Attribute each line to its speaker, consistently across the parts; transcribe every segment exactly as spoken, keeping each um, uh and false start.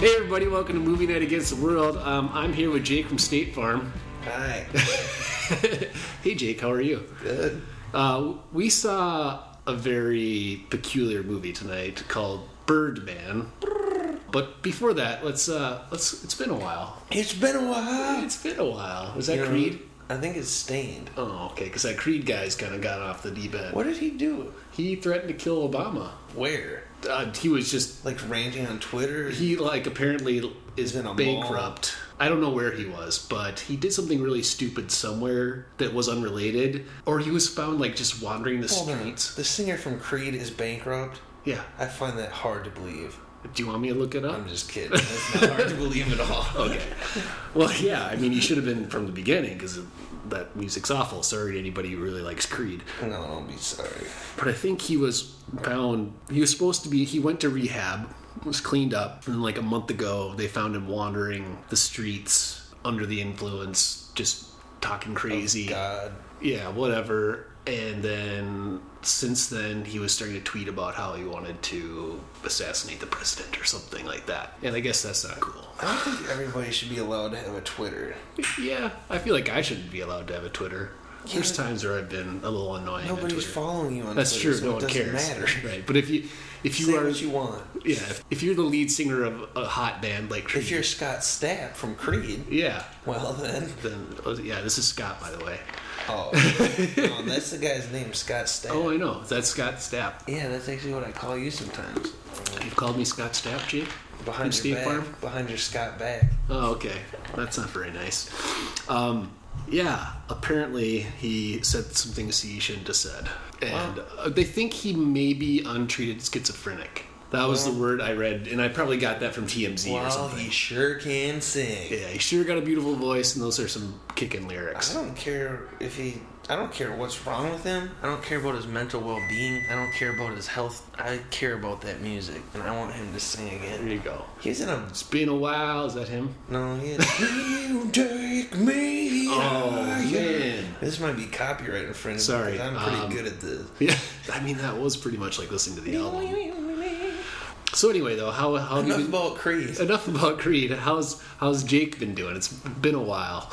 Speaker 1: Hey everybody, welcome to Movie Night Against the World. Um, I'm here with Jake from State Farm.
Speaker 2: Hi.
Speaker 1: Hey Jake, how are you?
Speaker 2: Good.
Speaker 1: Uh, we saw a very peculiar movie tonight called Birdman. But before that, let's uh, let's. It's been a while.
Speaker 2: It's been a while.
Speaker 1: It's been a while. Was that
Speaker 2: You know,
Speaker 1: Creed?
Speaker 2: I think it's Stained.
Speaker 1: Oh, okay. Because that Creed guy's kind of got off the deep end.
Speaker 2: What did he do?
Speaker 1: He threatened to kill Obama.
Speaker 2: Where?
Speaker 1: Uh, he was just
Speaker 2: Like ranting on Twitter?
Speaker 1: He, like, apparently is
Speaker 2: He's in a
Speaker 1: bankrupt. I don't know where he was, but he did something really stupid somewhere that was unrelated. Or he was found, like, just wandering the
Speaker 2: Hold
Speaker 1: streets.
Speaker 2: on. The singer from Creed is bankrupt?
Speaker 1: Yeah.
Speaker 2: I find that hard to believe.
Speaker 1: Do you want me to look it up?
Speaker 2: I'm just kidding. That's not hard to believe at all.
Speaker 1: Okay. Well, yeah, I mean, he should have been from the beginning, because that music's awful. Sorry to anybody who really likes Creed.
Speaker 2: No, don't be sorry.
Speaker 1: But I think he was found, he was supposed to be, he went to rehab, was cleaned up, and like a month ago, they found him wandering the streets under the influence, just talking crazy.
Speaker 2: Oh, God.
Speaker 1: Yeah, whatever. And then since then, he was starting to tweet about how he wanted to assassinate the president or something like that. And I guess that's not cool.
Speaker 2: I don't think everybody should be allowed to have a Twitter.
Speaker 1: Yeah, I feel like I shouldn't be allowed to have a Twitter.
Speaker 2: Yeah,
Speaker 1: There's times where I've been a little annoying. on
Speaker 2: Nobody's
Speaker 1: Twitter.
Speaker 2: following you on
Speaker 1: That's
Speaker 2: Twitter,
Speaker 1: true.
Speaker 2: so
Speaker 1: No
Speaker 2: it
Speaker 1: one
Speaker 2: doesn't
Speaker 1: cares.
Speaker 2: matter.
Speaker 1: Right. But if you if you
Speaker 2: Say
Speaker 1: are
Speaker 2: what you want.
Speaker 1: yeah, if, if you're the lead singer of a hot band like Creed,
Speaker 2: If you're Scott Stapp from Creed,
Speaker 1: yeah,
Speaker 2: well then...
Speaker 1: then yeah, this is Scott, by the way.
Speaker 2: Oh, no, that's the guy's name, Scott Stapp.
Speaker 1: Oh, I know. That's Scott Stapp.
Speaker 2: Yeah, that's actually what I call you sometimes.
Speaker 1: You've called me Scott Stapp, Jake?
Speaker 2: Behind
Speaker 1: From
Speaker 2: your
Speaker 1: State
Speaker 2: back.
Speaker 1: Farm?
Speaker 2: Behind your Scott back.
Speaker 1: Oh, okay. That's not very nice. Um, yeah, apparently he said some things he shouldn't have said. And
Speaker 2: Wow.
Speaker 1: uh, they think he may be untreated schizophrenic. That was
Speaker 2: Well-
Speaker 1: the word I read, and I probably got that from T M Z or
Speaker 2: Well,
Speaker 1: something.
Speaker 2: he sure can sing.
Speaker 1: Yeah, he sure got a beautiful voice, and those are some kicking
Speaker 2: I
Speaker 1: lyrics.
Speaker 2: don't care if he... I don't care what's wrong with him. I don't care about his mental well-being. I don't care about his health. I care about that music, and I want him to sing
Speaker 1: There
Speaker 2: again.
Speaker 1: you go.
Speaker 2: He's in a...
Speaker 1: It's been a while. Is that him?
Speaker 2: No, he is... You take me
Speaker 1: Oh,
Speaker 2: higher.
Speaker 1: man.
Speaker 2: This might be copyright infringement.
Speaker 1: Sorry,
Speaker 2: because I'm pretty
Speaker 1: um,
Speaker 2: good at this.
Speaker 1: Yeah, I mean, that was pretty much like listening to the album. So anyway, though, how how have you
Speaker 2: Enough
Speaker 1: been-
Speaker 2: about Creed.
Speaker 1: Enough about Creed. How's how's Jake been doing? It's been a while.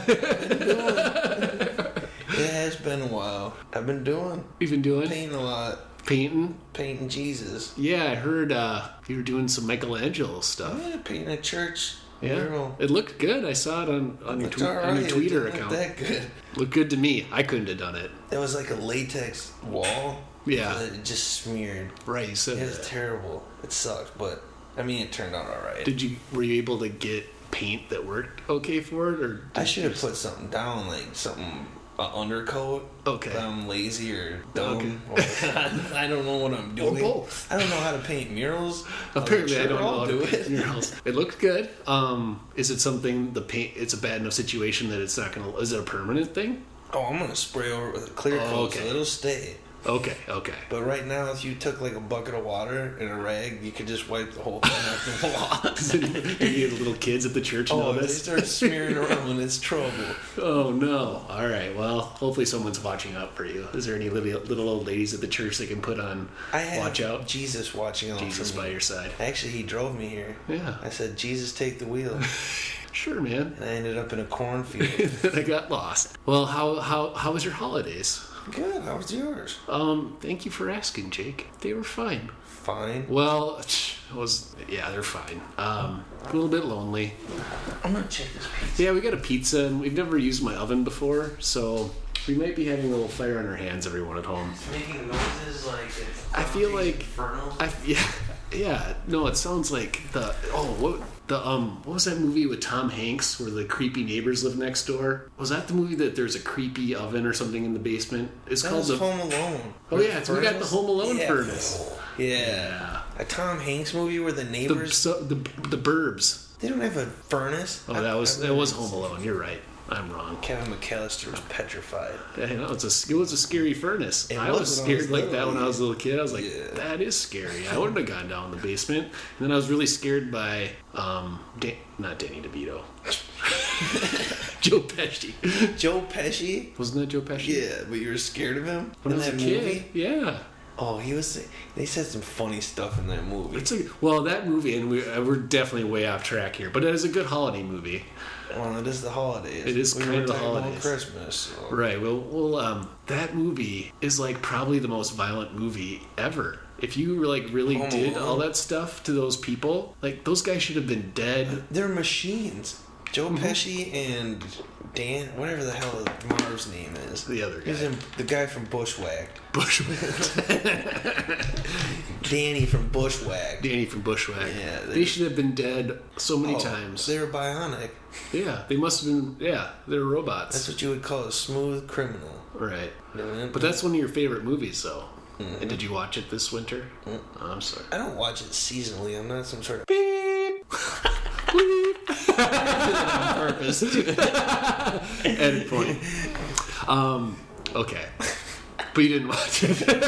Speaker 2: It has been a while. I've been doing...
Speaker 1: You've been doing
Speaker 2: Painting a lot.
Speaker 1: painting.
Speaker 2: Painting Jesus.
Speaker 1: Yeah, I heard uh, you were doing some Michelangelo stuff.
Speaker 2: Yeah, painting a church.
Speaker 1: Yeah,
Speaker 2: Mural.
Speaker 1: it looked good. I saw it on, on your
Speaker 2: It's
Speaker 1: tw-
Speaker 2: alright.
Speaker 1: on your
Speaker 2: It
Speaker 1: Twitter
Speaker 2: didn't look
Speaker 1: account.
Speaker 2: that good.
Speaker 1: Looked good to me. I couldn't have done it.
Speaker 2: It was like a latex wall.
Speaker 1: Yeah.
Speaker 2: That it just smeared.
Speaker 1: Right, you said
Speaker 2: It was
Speaker 1: that.
Speaker 2: terrible. It sucked, but I mean, it turned out all right.
Speaker 1: Did you were you able to get paint that worked okay for it, or
Speaker 2: I
Speaker 1: did
Speaker 2: should
Speaker 1: you
Speaker 2: have
Speaker 1: just-
Speaker 2: put something down, like something, an undercoat.
Speaker 1: Okay.
Speaker 2: But I'm lazy or dumb.
Speaker 1: Okay.
Speaker 2: Or, I don't know what I'm
Speaker 1: Or
Speaker 2: doing.
Speaker 1: both.
Speaker 2: I don't know how to paint murals.
Speaker 1: Apparently,
Speaker 2: I'm
Speaker 1: I
Speaker 2: sure
Speaker 1: don't know
Speaker 2: I'll
Speaker 1: how
Speaker 2: do
Speaker 1: to paint
Speaker 2: it.
Speaker 1: murals. It looked good. Um, is it something the paint? It's a bad enough situation that it's not gonna. Is it a permanent thing?
Speaker 2: Oh, I'm gonna spray over it with a clear
Speaker 1: Oh,
Speaker 2: coat
Speaker 1: okay.
Speaker 2: so it'll stay.
Speaker 1: Okay, okay.
Speaker 2: But right now, if you took like a bucket of water and a rag, you could just wipe the whole thing off the wall.
Speaker 1: Any of the little kids at the church
Speaker 2: Oh,
Speaker 1: know
Speaker 2: they
Speaker 1: this?
Speaker 2: start smearing around when it's trouble.
Speaker 1: Oh no! All right. Well, hopefully someone's watching out for you. Is there any little little old ladies at the church that can put on
Speaker 2: I have
Speaker 1: watch out?
Speaker 2: Jesus watching out
Speaker 1: Jesus
Speaker 2: for
Speaker 1: by
Speaker 2: me.
Speaker 1: your side.
Speaker 2: Actually, he drove me here.
Speaker 1: Yeah.
Speaker 2: I said, Jesus, take the wheel.
Speaker 1: Sure, man.
Speaker 2: And I ended up in a cornfield.
Speaker 1: I got lost. Well, how how how was your holidays?
Speaker 2: Good. How was yours?
Speaker 1: Um, thank you for asking, Jake. They were fine.
Speaker 2: Fine.
Speaker 1: Well, it was yeah, they're fine. Um, a little bit lonely.
Speaker 2: I'm gonna check this pizza.
Speaker 1: Yeah, we got a pizza, and we've never used my oven before, so we might be having a little fire on our hands. Everyone at home.
Speaker 2: It's making noises like it's.
Speaker 1: I feel like
Speaker 2: infernal.
Speaker 1: I yeah yeah no. It sounds like the oh what the um what was that movie with Tom Hanks where the creepy neighbors live next door? Was that the movie that there's a creepy oven or something in the basement? It's
Speaker 2: That
Speaker 1: called
Speaker 2: was
Speaker 1: the
Speaker 2: Home Alone.
Speaker 1: oh yeah, it's, we got the Home Alone
Speaker 2: yeah.
Speaker 1: furnace.
Speaker 2: Yeah.
Speaker 1: Yeah,
Speaker 2: A Tom Hanks movie where the
Speaker 1: the
Speaker 2: neighbors
Speaker 1: so, the the Burbs.
Speaker 2: they don't have a furnace.
Speaker 1: Oh,
Speaker 2: I-
Speaker 1: that was
Speaker 2: I
Speaker 1: that was
Speaker 2: really-
Speaker 1: Home Alone. You're right. I'm wrong.
Speaker 2: Kevin McAllister was petrified.
Speaker 1: I know it's a it was a scary furnace.
Speaker 2: It
Speaker 1: I
Speaker 2: was
Speaker 1: was
Speaker 2: when I was
Speaker 1: scared like that
Speaker 2: little.
Speaker 1: when I was a little kid. I was like,
Speaker 2: Yeah.
Speaker 1: that is scary. I wouldn't have gone down in the basement. And then I was really scared by um, Dan- not Danny DeVito, Joe Pesci.
Speaker 2: Joe Pesci?
Speaker 1: Wasn't that Joe Pesci?
Speaker 2: Yeah, but you were scared of him
Speaker 1: When I
Speaker 2: in
Speaker 1: was a
Speaker 2: that
Speaker 1: kid.
Speaker 2: movie?
Speaker 1: Yeah.
Speaker 2: Oh, he was. They said some funny stuff in that movie.
Speaker 1: It's a well, that movie, and we, we're definitely way off track here, but it is a good holiday movie.
Speaker 2: Well, it is the holidays.
Speaker 1: It is
Speaker 2: we
Speaker 1: kind
Speaker 2: were
Speaker 1: of the
Speaker 2: talking about
Speaker 1: holidays.
Speaker 2: Christmas. So.
Speaker 1: Right. Well, well, um, that movie is like probably the most violent movie ever. If you like really
Speaker 2: Home
Speaker 1: did
Speaker 2: Alone.
Speaker 1: all that stuff to those people, like those guys should have been dead.
Speaker 2: They're machines. Joe
Speaker 1: Mm-hmm.
Speaker 2: Pesci and Dan, whatever the hell Marv's name is.
Speaker 1: The other guy.
Speaker 2: He's in, the guy from Bushwhacked.
Speaker 1: Bushwhacked.
Speaker 2: Danny from Bushwhacked.
Speaker 1: Danny from Bushwhacked.
Speaker 2: Yeah,
Speaker 1: they,
Speaker 2: they-
Speaker 1: should have been dead so many
Speaker 2: Oh,
Speaker 1: times.
Speaker 2: They were bionic.
Speaker 1: Yeah, they must have been. Yeah, they're robots.
Speaker 2: That's what you would call a smooth criminal.
Speaker 1: Right.
Speaker 2: But
Speaker 1: But that's one of your favorite movies, though.
Speaker 2: Mhm.
Speaker 1: And did you watch it this winter?
Speaker 2: Mm.
Speaker 1: Oh, I'm sorry.
Speaker 2: I don't watch it seasonally. I'm not some sort of
Speaker 1: Beep. Beep.
Speaker 2: on purpose.
Speaker 1: End point. Um, okay. But you didn't watch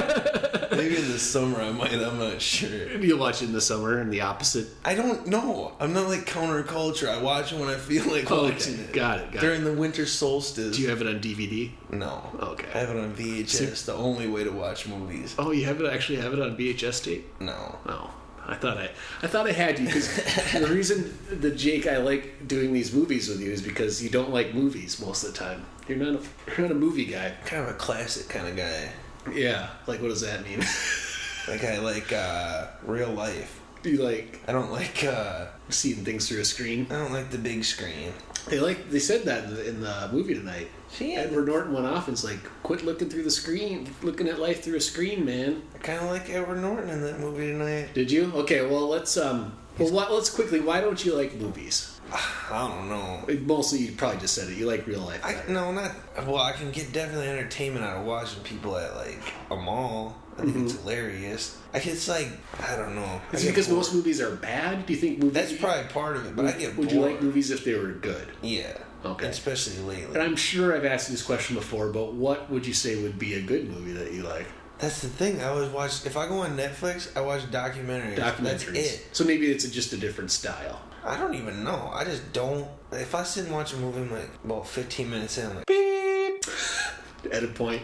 Speaker 1: it.
Speaker 2: Maybe in the summer I might. I'm not sure.
Speaker 1: You'll watch it in the summer and the opposite.
Speaker 2: I don't know. I'm not like counterculture. I watch it when I feel like
Speaker 1: Oh,
Speaker 2: watching it.
Speaker 1: got it, got
Speaker 2: During
Speaker 1: it.
Speaker 2: the winter solstice.
Speaker 1: Do you have it on D V D?
Speaker 2: No.
Speaker 1: Okay.
Speaker 2: I have it on V H S. The only way to watch movies.
Speaker 1: Oh, you have it actually have it on V H S tape?
Speaker 2: No.
Speaker 1: Oh. I thought I, I thought I had you because the reason that Jake I like doing these movies with you is because you don't like movies most of the time. You're not a, you're not a movie guy.
Speaker 2: Kind of a classic kind of guy.
Speaker 1: Yeah, like what does that mean?
Speaker 2: Like I like uh, real life.
Speaker 1: Do you like
Speaker 2: I don't like. Uh,
Speaker 1: seeing things through a screen?
Speaker 2: I don't like the big screen.
Speaker 1: They like they said that in the, in the movie tonight.
Speaker 2: See,
Speaker 1: Edward Norton went off and was like, "Quit looking through the screen, looking at life through a screen, man."
Speaker 2: I kind of like Edward Norton in that movie tonight.
Speaker 1: Did you? Okay, well let's um, well what, let's quickly. Why don't you like movies?
Speaker 2: I don't know.
Speaker 1: Mostly, you probably just said it. You like real life.
Speaker 2: I
Speaker 1: better.
Speaker 2: no, not well. I can get definitely entertainment out of watching people at like a mall. I think it's hilarious. I it's like I don't know. I
Speaker 1: Is it
Speaker 2: get
Speaker 1: because
Speaker 2: bored.
Speaker 1: most movies are bad? Do you think movies?
Speaker 2: That's probably part of it, but I get
Speaker 1: Would
Speaker 2: bored.
Speaker 1: you like movies if they were good?
Speaker 2: Yeah.
Speaker 1: Okay.
Speaker 2: Especially lately.
Speaker 1: And I'm sure I've asked you this question before, but what would you say would be a good movie that you like?
Speaker 2: That's the thing. I always watch. If I go on Netflix, I watch documentaries. That's
Speaker 1: Documentaries.
Speaker 2: it.
Speaker 1: So maybe it's a, just a different style.
Speaker 2: I don't even know. I just don't. If I sit and watch a movie, I'm like about fifteen minutes in, I'm like,
Speaker 1: Beep. Edit point.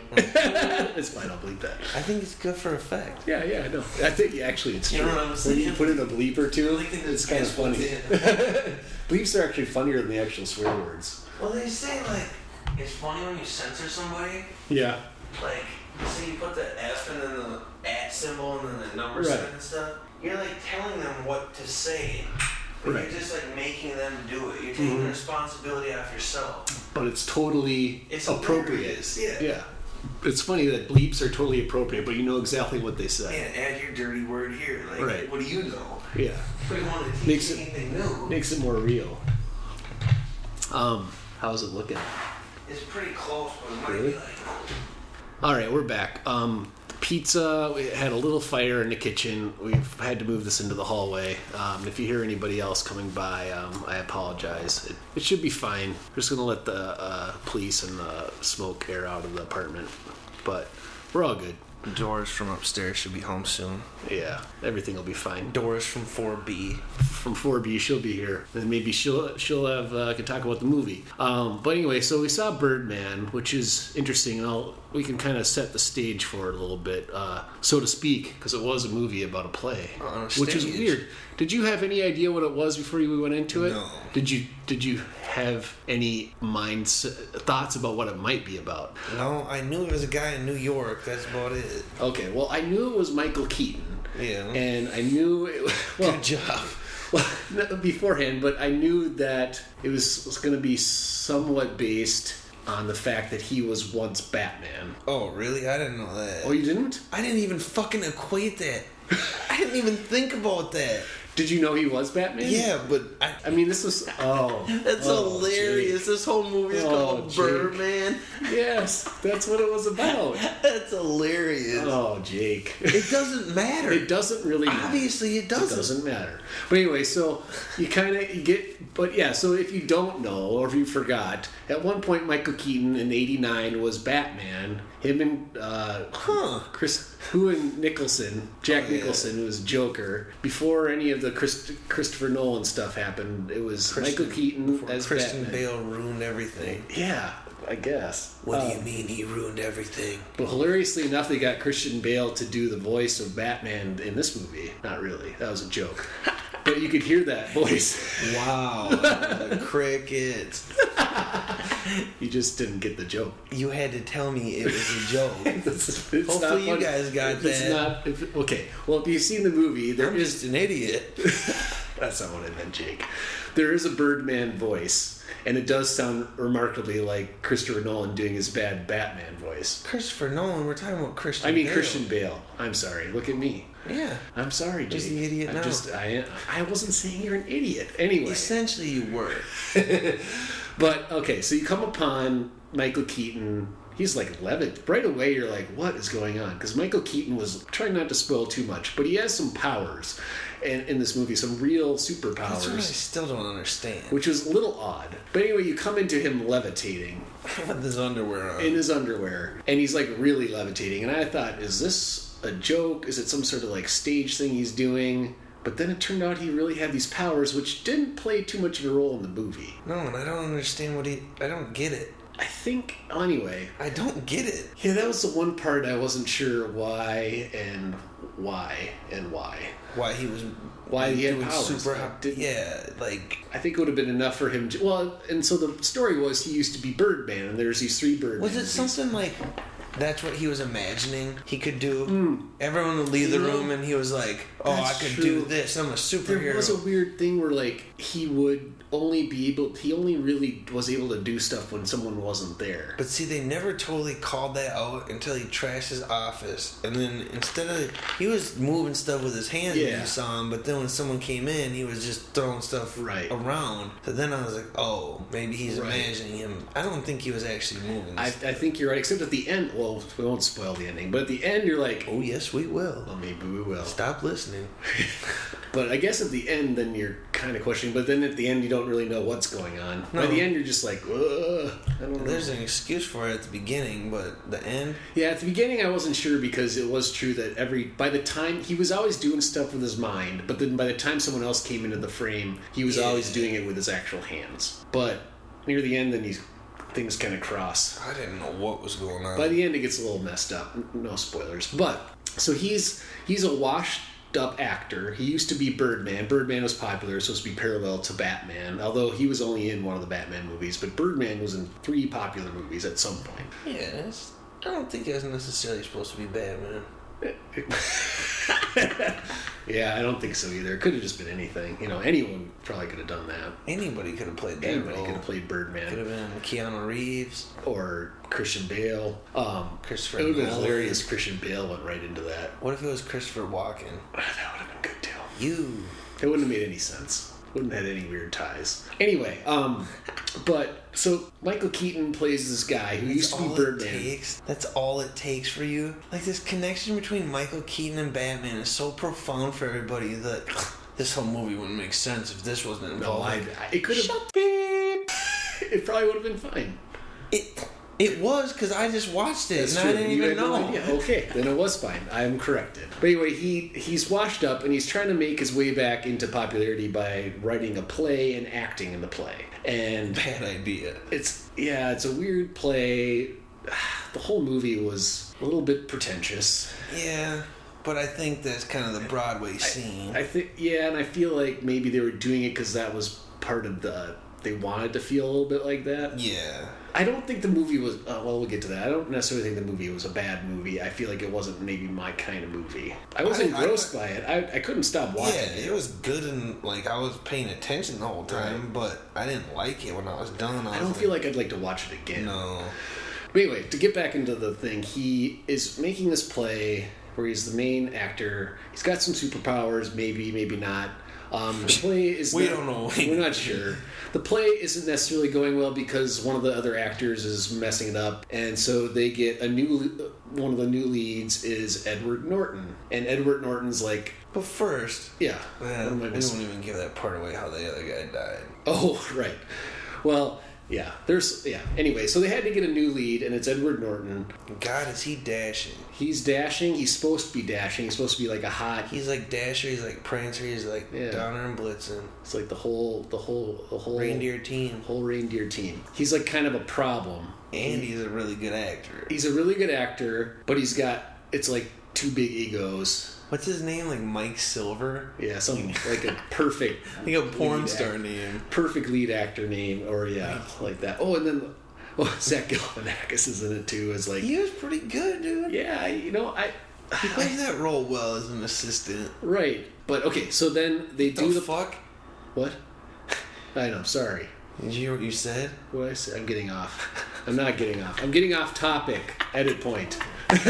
Speaker 1: It's fine. I'll bleep that.
Speaker 2: I think it's good for effect.
Speaker 1: Yeah, yeah, I know. I think actually it's
Speaker 2: You
Speaker 1: true.
Speaker 2: know what I'm
Speaker 1: When you
Speaker 2: saying?
Speaker 1: put in a bleep or two,
Speaker 2: I think
Speaker 1: it's
Speaker 2: that's
Speaker 1: kind of funny.
Speaker 2: yeah.
Speaker 1: Bleeps are actually funnier than the actual swear words.
Speaker 2: Well, they say like it's funny when you censor somebody.
Speaker 1: Yeah.
Speaker 2: Like, say you put the F and then the at symbol and then the number
Speaker 1: Right.
Speaker 2: sign and stuff. You're like telling them what to say. But
Speaker 1: Right.
Speaker 2: You're just like making them do it. You're taking
Speaker 1: Mhm.
Speaker 2: the responsibility off yourself.
Speaker 1: But it's totally
Speaker 2: It's
Speaker 1: appropriate.
Speaker 2: hilarious, yeah.
Speaker 1: Yeah. It's funny that bleeps are totally appropriate, but you know exactly what they say.
Speaker 2: Man, add your dirty word here. Like,
Speaker 1: Right.
Speaker 2: what do you know?
Speaker 1: Yeah.
Speaker 2: We don't want to teach
Speaker 1: Makes it-
Speaker 2: anything new.
Speaker 1: Makes it more real. Um, how's it looking?
Speaker 2: It's pretty close, but it might
Speaker 1: Really?
Speaker 2: be like.
Speaker 1: All right, we're back. Um, pizza. We had a little fire in the kitchen. We've had to move this into the hallway. Um, if you hear anybody else coming by, um, I apologize. It, it should be fine. We're just gonna let the uh, police and the smoke air out of the apartment, but we're all good.
Speaker 2: Doris from upstairs should be home soon.
Speaker 1: Yeah, everything will be fine.
Speaker 2: Doris from four B.
Speaker 1: From four B, she'll be here, and maybe she'll she'll have uh, can talk about the movie. Um, but anyway, so we saw Birdman, which is interesting, and I'll, we can kind of set the stage for it a little bit, uh, so to speak, because it was a movie about a play,
Speaker 2: On a
Speaker 1: which is
Speaker 2: stage.
Speaker 1: weird. Did you have any idea what it was before we went into it?
Speaker 2: No.
Speaker 1: Did you Did you have any minds thoughts about what it might be about?
Speaker 2: No, I knew it was a guy in New York. That's about it.
Speaker 1: Okay, well, I knew it was Michael Keaton,
Speaker 2: Yeah.
Speaker 1: and I knew it. Well,
Speaker 2: Good job.
Speaker 1: Well, not beforehand, but I knew that it was, was going to be somewhat based on the fact that he was once Batman.
Speaker 2: Oh, really? I didn't know that.
Speaker 1: Oh, you didn't?
Speaker 2: I didn't even fucking equate that. I didn't even think about that.
Speaker 1: Did you know he was Batman?
Speaker 2: Yeah, but I.
Speaker 1: I mean, this was... Oh.
Speaker 2: That's
Speaker 1: oh,
Speaker 2: hilarious. This whole movie is
Speaker 1: Oh,
Speaker 2: called
Speaker 1: Jake.
Speaker 2: Birdman.
Speaker 1: Jake. Yes, that's what it was about.
Speaker 2: That's hilarious.
Speaker 1: Oh, Jake.
Speaker 2: It doesn't matter.
Speaker 1: It doesn't really matter.
Speaker 2: Obviously, it
Speaker 1: It
Speaker 2: doesn't.
Speaker 1: doesn't matter. But anyway, so you kind of you get, but yeah. So if you don't know or if you forgot, at one point Michael Keaton in eighty-nine was Batman. Him and uh,
Speaker 2: Huh.
Speaker 1: Chris, who and Nicholson, Jack
Speaker 2: Oh, yeah.
Speaker 1: Nicholson, who was Joker. Before any of the Chris, Christopher Nolan stuff happened, it was
Speaker 2: Christian-
Speaker 1: Michael Keaton
Speaker 2: Before
Speaker 1: as
Speaker 2: Christian
Speaker 1: Batman.
Speaker 2: Bale ruined everything.
Speaker 1: Yeah, I guess.
Speaker 2: What
Speaker 1: um,
Speaker 2: do you mean he ruined everything?
Speaker 1: But hilariously enough, they got Christian Bale to do the voice of Batman in this movie. Not really. That was a joke. But you could hear that voice.
Speaker 2: Wow. The crickets.
Speaker 1: You just didn't get the joke.
Speaker 2: You had to tell me it was a joke.
Speaker 1: it's, it's
Speaker 2: Hopefully you
Speaker 1: funny.
Speaker 2: guys got
Speaker 1: if
Speaker 2: that.
Speaker 1: It's not, if, okay, well, if you've seen the movie, there
Speaker 2: I'm
Speaker 1: is...
Speaker 2: just an idiot.
Speaker 1: That's not what I meant, Jake. There is a Birdman voice, and it does sound remarkably like Christopher Nolan doing his bad Batman voice.
Speaker 2: Christopher Nolan, we're talking about Christian
Speaker 1: I mean
Speaker 2: Bale.
Speaker 1: Christian Bale. I'm sorry. Look at me.
Speaker 2: Yeah.
Speaker 1: I'm sorry, Jake.
Speaker 2: Just the idiot
Speaker 1: I'm
Speaker 2: now.
Speaker 1: just I I wasn't saying you're an idiot. Anyway.
Speaker 2: Essentially you were.
Speaker 1: But okay, so you come upon Michael Keaton. He's like levit. Right away, you're like, what is going on? Because Michael Keaton was trying not to spoil too much, but he has some powers in, in this movie, some real superpowers.
Speaker 2: That's what I still don't understand.
Speaker 1: Which was a little odd. But anyway, you come into him levitating.
Speaker 2: With his underwear on.
Speaker 1: In his underwear. And he's like really levitating. And I thought, is this a joke? Is it some sort of like stage thing he's doing? But then it turned out he really had these powers, which didn't play too much of a role in the movie.
Speaker 2: No, and I don't understand what he... I don't get it.
Speaker 1: I think, anyway.
Speaker 2: I don't get it.
Speaker 1: Yeah, that was the one part I wasn't sure why and why and why.
Speaker 2: Why he was...
Speaker 1: Why he had
Speaker 2: doing
Speaker 1: powers.
Speaker 2: Super,
Speaker 1: I didn't-
Speaker 2: yeah, like...
Speaker 1: I think it would have been enough for him to... Well, and so the story was he used to be Birdman, and there's these three Birdman
Speaker 2: Was it
Speaker 1: movies.
Speaker 2: something like... That's what he was imagining he could do?
Speaker 1: Mm.
Speaker 2: Everyone would leave the
Speaker 1: You know,
Speaker 2: room and he was like, oh, I
Speaker 1: that's
Speaker 2: could
Speaker 1: true.
Speaker 2: do this. I'm a superhero.
Speaker 1: There was a weird thing where, like, he would only be able... He only really was able to do stuff when someone wasn't there.
Speaker 2: But see, they never totally called that out until he trashed his office. And then instead of... He was moving stuff with his hands when
Speaker 1: Yeah.
Speaker 2: you saw him, but then when someone came in, he was just throwing stuff
Speaker 1: Right.
Speaker 2: around. So then I was like, oh, maybe he's
Speaker 1: Right.
Speaker 2: imagining him. I don't think he was actually moving.
Speaker 1: I, I think you're right, except at the end... Well, we won't spoil the ending, but at the end, you're like...
Speaker 2: oh, yes, we will.
Speaker 1: Well, maybe we will.
Speaker 2: Stop listening.
Speaker 1: But I guess at the end, then you're kind of questioning. But then at the end, you don't really know what's going on.
Speaker 2: No.
Speaker 1: By the end, you're just like, ugh, I don't know.
Speaker 2: There's an excuse for it at the beginning, but the end...
Speaker 1: Yeah, at the beginning, I wasn't sure because it was true that every... By the time... He was always doing stuff with his mind, but then by the time someone else came into the frame, he was
Speaker 2: Yeah.
Speaker 1: always doing it with his actual hands. But near the end, then he's... Things kind of cross.
Speaker 2: I didn't know what was going on.
Speaker 1: By the end, it gets a little messed up. No spoilers. But, so he's he's a washed up actor. He used to be Birdman. Birdman was popular, supposed to be parallel to Batman, although he was only in one of the Batman movies. But Birdman was in three popular movies at some point.
Speaker 2: Yeah, it's, I don't think it was necessarily supposed to be Batman.
Speaker 1: Yeah, I don't think so either. It could have just been anything. You know, anyone probably could have done that.
Speaker 2: Anybody could have played that
Speaker 1: Anybody
Speaker 2: role.
Speaker 1: could have played Birdman.
Speaker 2: Could have been Keanu Reeves,
Speaker 1: Or Christian Bale. Um,
Speaker 2: Christopher
Speaker 1: it would have been
Speaker 2: Nolan.
Speaker 1: hilarious if Christian Bale went right into that.
Speaker 2: What if it was Christopher Walken?
Speaker 1: That would have been good too.
Speaker 2: You.
Speaker 1: It wouldn't have made any sense. Wouldn't have had any weird ties. Anyway, um, but so Michael Keaton plays this guy who used to be
Speaker 2: all it
Speaker 1: Birdman.
Speaker 2: takes. That's all it takes for you. Like this connection between Michael Keaton and Batman is so profound for everybody that this whole movie wouldn't make sense if this wasn't
Speaker 1: No,
Speaker 2: involved.
Speaker 1: I, I it could have.
Speaker 2: Shut beep.
Speaker 1: It probably would have been fine.
Speaker 2: It it was because I just watched it
Speaker 1: That's
Speaker 2: and
Speaker 1: true.
Speaker 2: I didn't
Speaker 1: You
Speaker 2: even
Speaker 1: had no
Speaker 2: know.
Speaker 1: idea. Okay, then it was fine. I am corrected. But anyway, he he's washed up and he's trying to make his way back into popularity by writing a play and acting in the play. And
Speaker 2: Bad idea.
Speaker 1: it's yeah, it's a weird play. The whole movie was a little bit pretentious.
Speaker 2: Yeah, but I think that's kind of the Broadway scene.
Speaker 1: I think yeah, and I feel like maybe they were doing it because that was part of the. They wanted to feel a little bit like that.
Speaker 2: yeah.
Speaker 1: I don't think the movie was. Uh, well, we'll get to that. I don't necessarily think the movie was a bad movie. I feel like it wasn't maybe my kind of movie. I was
Speaker 2: I-
Speaker 1: engrossed
Speaker 2: I-
Speaker 1: by it. I, I couldn't stop watching
Speaker 2: Yeah, it was good and like I was paying attention the whole time,
Speaker 1: Right.
Speaker 2: but I didn't like it when I was done. I,
Speaker 1: I
Speaker 2: was
Speaker 1: don't feel like I'd like to watch it again.
Speaker 2: no.
Speaker 1: But anyway, to get back into the thing, he is making this play where he's the main actor. He's got some superpowers, maybe, maybe not. Um, the play is
Speaker 2: We
Speaker 1: not-
Speaker 2: don't know.
Speaker 1: We're not sure. The play isn't necessarily going well because one of the other actors is messing it up, and so they get a new. One of the new leads is Edward Norton, and Edward Norton's like,
Speaker 2: But first,
Speaker 1: yeah.
Speaker 2: man,
Speaker 1: what am I
Speaker 2: we
Speaker 1: missing?
Speaker 2: don't even give that part away how the other guy died.
Speaker 1: Oh, right. Well, Yeah, there's yeah. Anyway, so they had to get a new lead, and it's Edward Norton.
Speaker 2: God, is he dashing?
Speaker 1: He's dashing. He's supposed to be dashing. He's supposed to be like a hot.
Speaker 2: He's like Dasher. He's like Prancer. He's like
Speaker 1: Yeah.
Speaker 2: Donner and Blitzen.
Speaker 1: It's like the whole, the whole, the whole
Speaker 2: Reindeer team.
Speaker 1: whole reindeer team. He's like kind of a problem.
Speaker 2: And he's a really good actor.
Speaker 1: He's a really good actor, but he's got it's like two big egos.
Speaker 2: What's his name? Like Mike Silver?
Speaker 1: Yeah, some like a perfect,
Speaker 2: Like a porn
Speaker 1: lead
Speaker 2: star
Speaker 1: act-
Speaker 2: name.
Speaker 1: perfect lead actor name, or yeah, like that. Oh, and then oh, Zach Galifianakis is in it too. As like,
Speaker 2: He was pretty good, dude.
Speaker 1: yeah, you know, I,
Speaker 2: He plays that role well as an assistant.
Speaker 1: right, but okay. So then they do
Speaker 2: The
Speaker 1: the
Speaker 2: fuck?
Speaker 1: what? I know. Sorry.
Speaker 2: Did you hear what you said?
Speaker 1: What did I say? I'm getting off. I'm not getting off. I'm getting off topic. Edit point.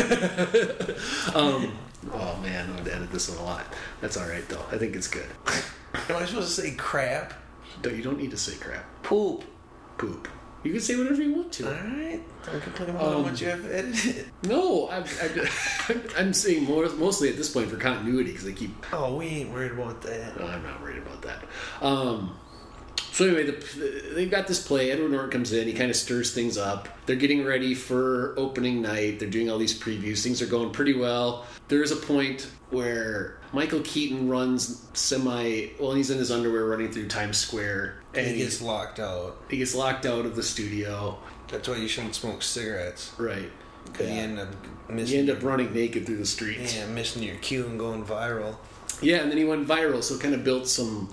Speaker 1: um. Oh man, I'm gonna edit this a lot. That's all right though. I think it's good.
Speaker 2: Am I supposed to say crap?
Speaker 1: Don't, you don't need to say crap.
Speaker 2: Poop.
Speaker 1: Poop. You can say whatever you want to.
Speaker 2: Alright. Don't complain about how
Speaker 1: Um,
Speaker 2: much you have edited.
Speaker 1: No, I'm, I'm, I'm saying more, mostly at this point for continuity because I keep.
Speaker 2: Oh, we ain't worried about that.
Speaker 1: No, I'm not worried about that. Um, so anyway, the, they've got this play. Edward Norton comes in. He kind of stirs things up. They're getting ready for opening night. They're doing all these previews. Things are going pretty well. There is a point where Michael Keaton runs semi. Well, he's in his underwear running through Times Square, and
Speaker 2: He
Speaker 1: he
Speaker 2: gets locked out.
Speaker 1: he gets locked out of the studio.
Speaker 2: That's why you shouldn't smoke cigarettes.
Speaker 1: Right.
Speaker 2: Because you
Speaker 1: Yeah.
Speaker 2: end up missing.
Speaker 1: You end up running naked through the streets.
Speaker 2: Yeah, missing your cue and going viral.
Speaker 1: Yeah, and then he went viral, so it kind of built some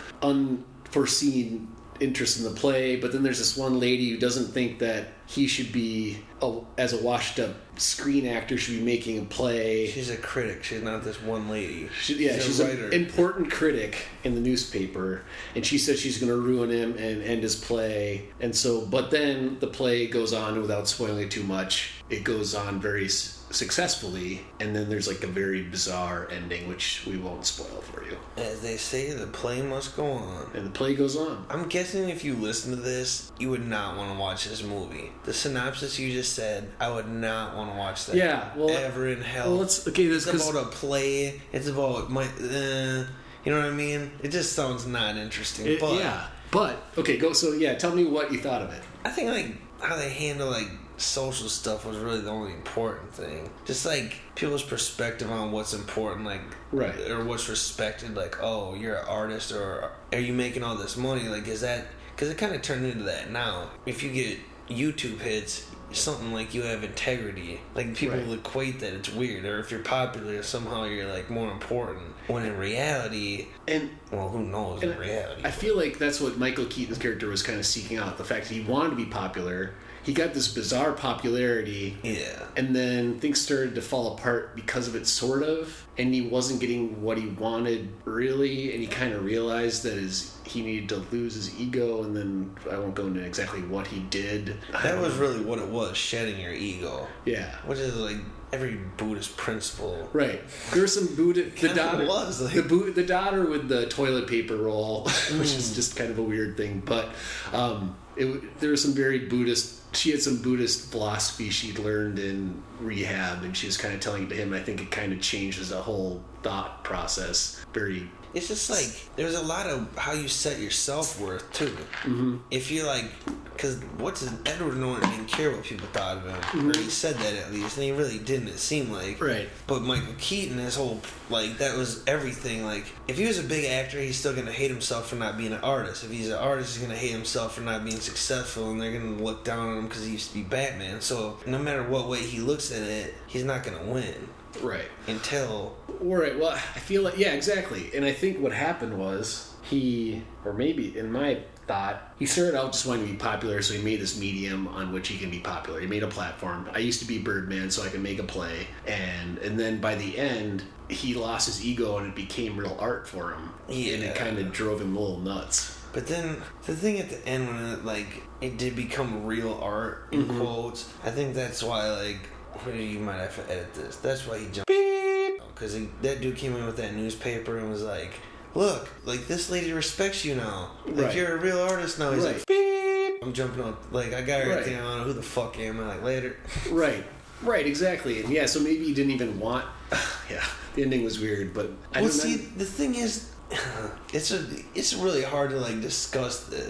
Speaker 1: unforeseen interest in the play. But then there's this one lady who doesn't think that he should be, a, as a washed-up screen actor, should be making a play.
Speaker 2: She's a critic. She's not this one lady.
Speaker 1: She, yeah,
Speaker 2: she's,
Speaker 1: she's
Speaker 2: a
Speaker 1: an
Speaker 2: writer.
Speaker 1: important critic in the newspaper, and she says she's going to ruin him and end his play. And so, but then the play goes on without spoiling it too much. It goes on very s- successfully, and then there's like a very bizarre ending, which we won't spoil for you.
Speaker 2: As they say, the play must go on.
Speaker 1: And the play goes on.
Speaker 2: I'm guessing if you listen to this, you would not want to watch this movie. The synopsis you just said, I would not want to watch that.
Speaker 1: Yeah, well,
Speaker 2: ever in hell.
Speaker 1: Well, let's okay. This
Speaker 2: It's
Speaker 1: because
Speaker 2: about a play. It's about my. Uh, you know what I mean? It just sounds not interesting.
Speaker 1: It-
Speaker 2: but
Speaker 1: yeah, but okay, go. So yeah, tell me what you thought of it.
Speaker 2: I think like how they handle like social stuff was really the only important thing. Just like people's perspective on what's important, like
Speaker 1: Right.
Speaker 2: or what's respected. Like, oh, you're an artist, or are you making all this money? Like, is that because it kind of turned into that now? If you get YouTube hits, something like you have integrity. Like people
Speaker 1: Right.
Speaker 2: equate that it's weird, or if you're popular, somehow you're like more important. When in reality,
Speaker 1: And
Speaker 2: well, who knows
Speaker 1: And
Speaker 2: in reality?
Speaker 1: I feel like that's what Michael Keaton's character was kind of seeking out. The fact that he wanted to be popular. He got this bizarre popularity.
Speaker 2: Yeah.
Speaker 1: And then things started to fall apart because of it, sort of. And he wasn't getting what he wanted, really. And he kind of realized that his he needed to lose his ego. And then I won't go into exactly what he did. I
Speaker 2: That
Speaker 1: don't
Speaker 2: was
Speaker 1: know.
Speaker 2: really what it was, shedding your ego.
Speaker 1: Yeah.
Speaker 2: Which is like every Buddhist principle.
Speaker 1: Right. There was some Buddha. The
Speaker 2: Kinda
Speaker 1: daughter
Speaker 2: was, like-
Speaker 1: the Bu- the daughter with the toilet paper roll, which
Speaker 2: Mm.
Speaker 1: is just kind of a weird thing. But um, it, there was some very Buddhist. She had some Buddhist philosophy she'd learned in rehab, and she was kind of telling it to him. I think it kind of changes the whole thought process. Very.
Speaker 2: It's just like there's a lot of how you set your self worth too. Mm-hmm. If you're like, because what's his, Edward Norton didn't care what people thought of him,
Speaker 1: Mm-hmm.
Speaker 2: or he said that at least, and he really didn't. It seemed like
Speaker 1: Right.
Speaker 2: But Michael Keaton, his whole like that was everything. Like if he was a big actor, he's still gonna hate himself for not being an artist. If he's an artist, he's gonna hate himself for not being successful, and they're gonna look down on him because he used to be Batman. So no matter what way he looks at it, he's not gonna win
Speaker 1: Right.
Speaker 2: until.
Speaker 1: Right. Well, I feel like yeah, exactly. And I think what happened was he, or maybe in my thought, he started out just wanting to be popular, so he made this medium on which he can be popular. He made a platform. I used to be Birdman, so I could make a play, and and then by the end, he lost his ego, and it became real art for him.
Speaker 2: Yeah.
Speaker 1: And it kind of drove him a little nuts.
Speaker 2: But then the thing at the end when it like it did become real art in
Speaker 1: Mm-hmm.
Speaker 2: quotes, I think that's why like you might have to edit this. That's why he jumped because that dude came in with that newspaper and was like, "Look, like this lady respects you now. Like
Speaker 1: Right.
Speaker 2: you're a real artist now." He's
Speaker 1: Right.
Speaker 2: like, Beep. "I'm jumping up. Like I got
Speaker 1: Right.
Speaker 2: everything on. Who the fuck am I? Like later."
Speaker 1: Right. Right. Exactly. And yeah, so maybe he didn't even want. Yeah, the ending was weird, but I
Speaker 2: Well,
Speaker 1: don't
Speaker 2: see,
Speaker 1: know.
Speaker 2: the thing is, it's a, it's really hard to like discuss this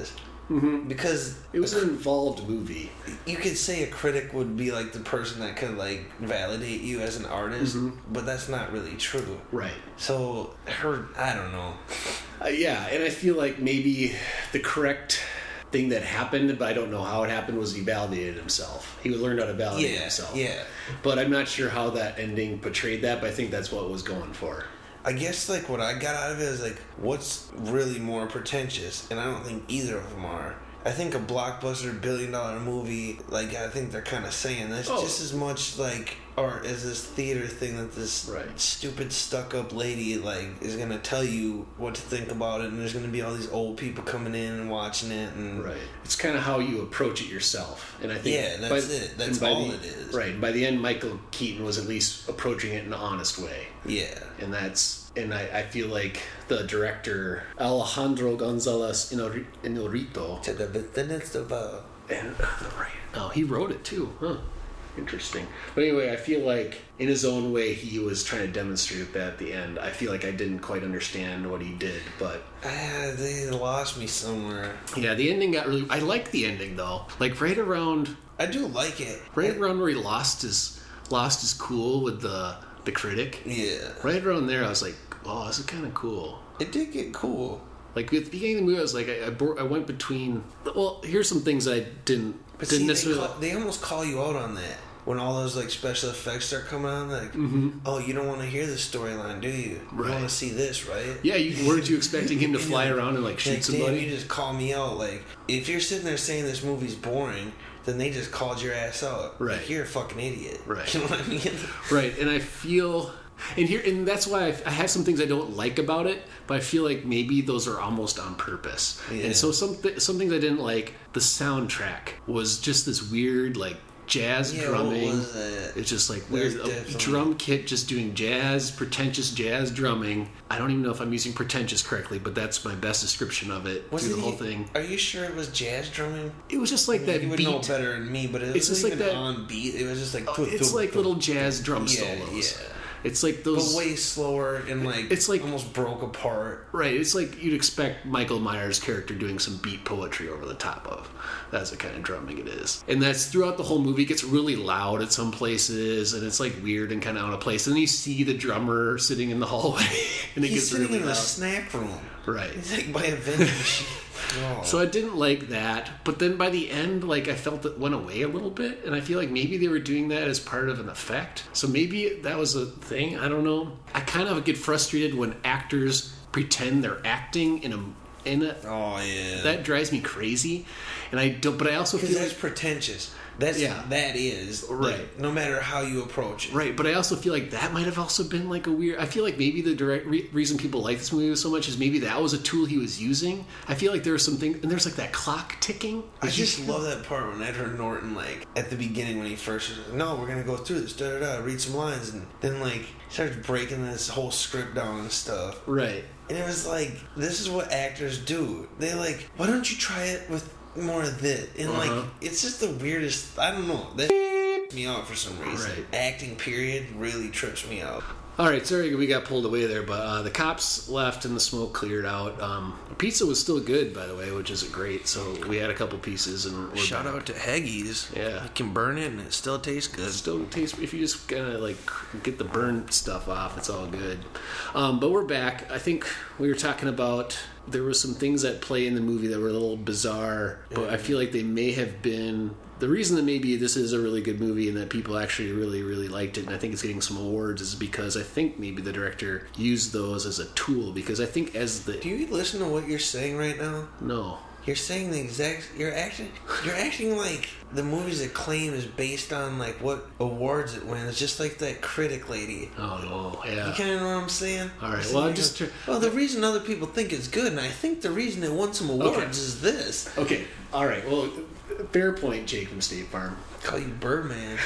Speaker 1: Mm-hmm.
Speaker 2: Because
Speaker 1: it was an involved movie.
Speaker 2: You could say a critic would be like the person that could like validate you as an artist, mm-hmm. but that's not really true.
Speaker 1: Right.
Speaker 2: So her, I don't know.
Speaker 1: Uh, yeah, and I feel like maybe the correct thing that happened, but I don't know how it happened, was he validated himself. He learned how to validate
Speaker 2: yeah,
Speaker 1: himself.
Speaker 2: Yeah.
Speaker 1: But I'm not sure how that ending portrayed that, but I think that's what it was going for.
Speaker 2: I guess, like, what I got out of it is, like, what's really more pretentious? And I don't think either of them are. I think a blockbuster billion dollar movie, like, I think they're kind of saying that's oh. just as much, like, art as this theater thing that this
Speaker 1: right.
Speaker 2: stupid stuck-up lady, like, is going to tell you what to think about it, and there's going to be all these old people coming in and watching it. And
Speaker 1: right. It's kind of how you approach it yourself. And I think
Speaker 2: yeah, that's by, it. That's all
Speaker 1: the,
Speaker 2: it is.
Speaker 1: Right. And by the end, Michael Keaton was at least approaching it in an honest way.
Speaker 2: Yeah.
Speaker 1: And that's... And I, I feel like the director, Alejandro Gonzalez Inarritu...
Speaker 2: To the business of... Uh,
Speaker 1: and, uh, right. Oh, he wrote it too. Huh. Interesting. But anyway, I feel like in his own way he was trying to demonstrate that at the end. I feel like I didn't quite understand what he did, but...
Speaker 2: Uh, they lost me somewhere.
Speaker 1: Yeah, the ending got really... I like the ending, though. Like, right around...
Speaker 2: I do like it.
Speaker 1: Right
Speaker 2: I...
Speaker 1: around where he lost his, lost his cool with the, the critic.
Speaker 2: Yeah.
Speaker 1: Right around there, I was like, oh, this is kind of cool.
Speaker 2: It did get cool.
Speaker 1: Like, at the beginning of the movie, I was like, I, I, bore, I went between... Well, here's some things I didn't...
Speaker 2: But
Speaker 1: didn't
Speaker 2: see,
Speaker 1: necessarily...
Speaker 2: they, call, they almost call you out on that. When all those, like, special effects start coming on, like,
Speaker 1: mm-hmm.
Speaker 2: oh, you don't want to hear this storyline, do you?
Speaker 1: Right.
Speaker 2: You want to see this, right?
Speaker 1: Yeah, you, weren't you expecting him to fly around and, like, shoot
Speaker 2: like,
Speaker 1: somebody?
Speaker 2: Damn, you just call me out. Like, if you're sitting there saying this movie's boring, then they just called your ass out.
Speaker 1: Right.
Speaker 2: Like, you're a fucking idiot.
Speaker 1: Right.
Speaker 2: You know what I mean?
Speaker 1: Right, and I feel... And here, and that's why I, I have some things I don't like about it, but I feel like maybe those are almost on purpose.
Speaker 2: Yeah.
Speaker 1: And so some th- some things I didn't like. The soundtrack was just this weird, like, jazz
Speaker 2: yeah,
Speaker 1: drumming.
Speaker 2: What was that?
Speaker 1: It's just like weird a drum kit just doing jazz, pretentious jazz drumming. I don't even know if I'm using pretentious correctly, but that's my best description of it
Speaker 2: was
Speaker 1: through
Speaker 2: it
Speaker 1: the whole
Speaker 2: he,
Speaker 1: thing.
Speaker 2: Are you sure it was jazz drumming?
Speaker 1: It was just like that
Speaker 2: you would
Speaker 1: beat.
Speaker 2: know better than me, but it
Speaker 1: it's
Speaker 2: was
Speaker 1: just
Speaker 2: even
Speaker 1: like that,
Speaker 2: on beat. It was just like
Speaker 1: oh, it's like little jazz drum
Speaker 2: yeah,
Speaker 1: solos.
Speaker 2: Yeah.
Speaker 1: It's like those,
Speaker 2: but way slower and like
Speaker 1: it's like
Speaker 2: almost broke apart.
Speaker 1: Right, it's like you'd expect Michael Myers' character doing some beat poetry over the top of. That's the kind of drumming it is, and that's throughout the whole movie. It gets really loud at some places, and it's like weird and kind of out of place. And then you see the drummer sitting in the hallway, and it
Speaker 2: He's
Speaker 1: gets
Speaker 2: sitting
Speaker 1: really
Speaker 2: in
Speaker 1: loud.
Speaker 2: the snack room.
Speaker 1: Right,
Speaker 2: he's like by a vending machine. Oh.
Speaker 1: So I didn't like that, but then by the end, like I felt it went away a little bit, and I feel like maybe they were doing that as part of an effect. So maybe that was a thing. I don't know. I kind of get frustrated when actors pretend they're acting in a in a.
Speaker 2: Oh yeah.
Speaker 1: That drives me crazy, and I don't. But I also feel
Speaker 2: that's
Speaker 1: like,
Speaker 2: pretentious. That's
Speaker 1: yeah.
Speaker 2: that is
Speaker 1: right.
Speaker 2: Like, no matter how you approach it,
Speaker 1: right? But I also feel like that might have also been like a weird. I feel like maybe the direct re- reason people like this movie so much is maybe that was a tool he was using. I feel like there was something, and there's like that clock ticking.
Speaker 2: I just love that part when Edward Norton, like at the beginning when he first, was like, no, we're gonna go through this, da da da, read some lines, and then like starts breaking this whole script down and stuff.
Speaker 1: Right.
Speaker 2: And it was like, this is what actors do. They like, why don't you try it with more of this? And uh-huh. like, it's just the weirdest. I don't know. That me out for some reason.
Speaker 1: Right.
Speaker 2: Acting period really trips me out.
Speaker 1: All right, sorry we got pulled away there, but uh, the cops left and the smoke cleared out. Um, the pizza was still good, by the way, which is great. So we had a couple pieces, and we're
Speaker 2: shout
Speaker 1: back.
Speaker 2: out to Haggis.
Speaker 1: Yeah,
Speaker 2: you can burn it and it still tastes good.
Speaker 1: It still tastes. If you just kind of like get the burnt stuff off, it's all good. Um, but we're back. I think we were talking about there were some things at play in the movie that were a little bizarre, but mm-hmm. I feel like they may have been. The reason that maybe this is a really good movie and that people actually really, really liked it, and I think it's getting some awards, is because I think maybe the director used those as a tool. Because I think as the
Speaker 2: do you listen to what you're saying right now?
Speaker 1: No,
Speaker 2: you're saying the exact. You're acting. You're acting like the movie's acclaim is based on like what awards it wins, just like that critic lady.
Speaker 1: Oh, yeah.
Speaker 2: You kind of know what I'm saying?
Speaker 1: All right. Well, I'm just.
Speaker 2: Goes, well, the reason other people think it's good, and I think the reason it won some awards
Speaker 1: okay.
Speaker 2: is this.
Speaker 1: Okay. All right. Well. Fair point, Jake from State Farm.
Speaker 2: Call you Birdman.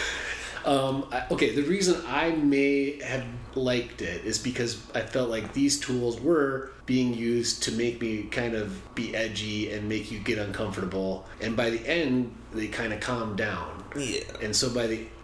Speaker 1: um, I, okay, the reason I may have liked it is because I felt like these tools were being used to make me kind of be edgy and make you get uncomfortable. And by the end, they kind of calmed down.
Speaker 2: Yeah.
Speaker 1: And so by the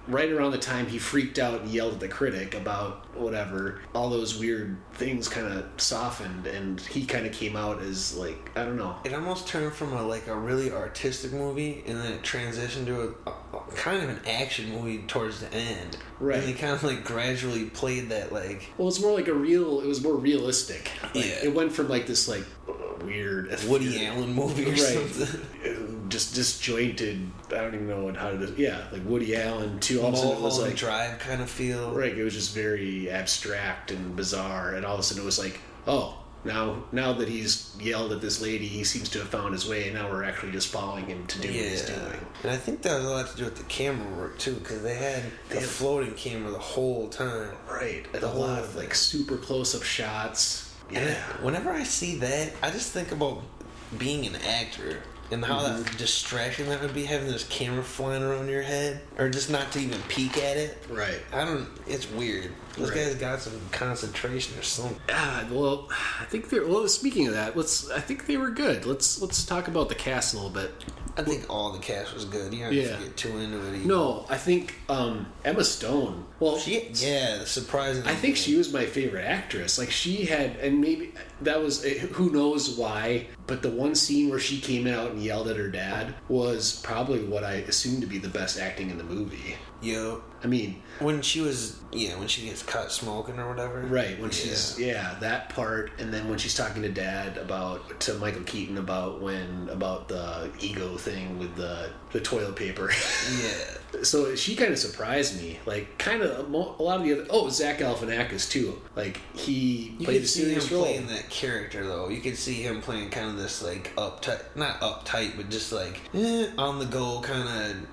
Speaker 1: right around the time he freaked out and yelled at the critic about whatever, all those weird things kind of softened, and he kind of came out as like, I don't know.
Speaker 2: It almost turned from a like a really artistic movie, and then it transitioned to a, a kind of an action movie towards the end.
Speaker 1: Right.
Speaker 2: And they kind of like gradually played that like.
Speaker 1: Well, it's more like a real. It was more realistic. Like,
Speaker 2: Yeah.
Speaker 1: It went from like this like weird
Speaker 2: Woody
Speaker 1: weird,
Speaker 2: Allen movie or
Speaker 1: right,
Speaker 2: something.
Speaker 1: just disjointed. I don't even know what how to. Yeah, like Woody Allen. Too. All of a sudden it was
Speaker 2: Mulholland
Speaker 1: like
Speaker 2: Drive kind of feel.
Speaker 1: right. It was just very abstract and bizarre, and all of a sudden it was like, oh. Now, now that he's yelled at this lady, he seems to have found his way, and now we're actually just following him to do
Speaker 2: Yeah.
Speaker 1: what he's doing.
Speaker 2: And I think that was a lot to do with the camera work too, because they had
Speaker 1: They
Speaker 2: the
Speaker 1: had-
Speaker 2: floating camera the whole time.
Speaker 1: Right. And
Speaker 2: The
Speaker 1: a lot
Speaker 2: whole
Speaker 1: of like
Speaker 2: thing.
Speaker 1: super close-up shots.
Speaker 2: And
Speaker 1: Yeah.
Speaker 2: it- whenever I see that, I just think about being an actor and how
Speaker 1: Mm-hmm.
Speaker 2: that distraction that would be, having this camera flying around your head, or just not to even peek at it.
Speaker 1: Right.
Speaker 2: I don't. It's weird. Those
Speaker 1: Right.
Speaker 2: guys got some concentration or something.
Speaker 1: Ah, well, I think they're. Well, speaking of that, let's. I think they were good. Let's let's talk about the cast a little bit.
Speaker 2: I think all the cast was good. You don't have
Speaker 1: Yeah.
Speaker 2: to get too into it. Either.
Speaker 1: No, I think um, Emma Stone. Well,
Speaker 2: She, yeah, surprisingly.
Speaker 1: I think
Speaker 2: good.
Speaker 1: she was my favorite actress. Like she had, and maybe that was who knows why. But the one scene where she came out and yelled at her dad was probably what I assumed to be the best acting in the movie.
Speaker 2: Yo,
Speaker 1: I mean,
Speaker 2: when she was, yeah, when she gets caught smoking or whatever.
Speaker 1: right when
Speaker 2: Yeah.
Speaker 1: she's yeah that part, and then when she's talking to dad about to Michael Keaton about when about the ego thing with the the toilet paper.
Speaker 2: Yeah.
Speaker 1: So she kind of surprised me, like kind of a lot of the other. Oh, Zach Galifianakis too. Like he
Speaker 2: You
Speaker 1: played
Speaker 2: could
Speaker 1: a
Speaker 2: see him
Speaker 1: serious role.
Speaker 2: playing that character though. You could see him playing kind of this like uptight, not uptight, but just like eh, on the go kind of.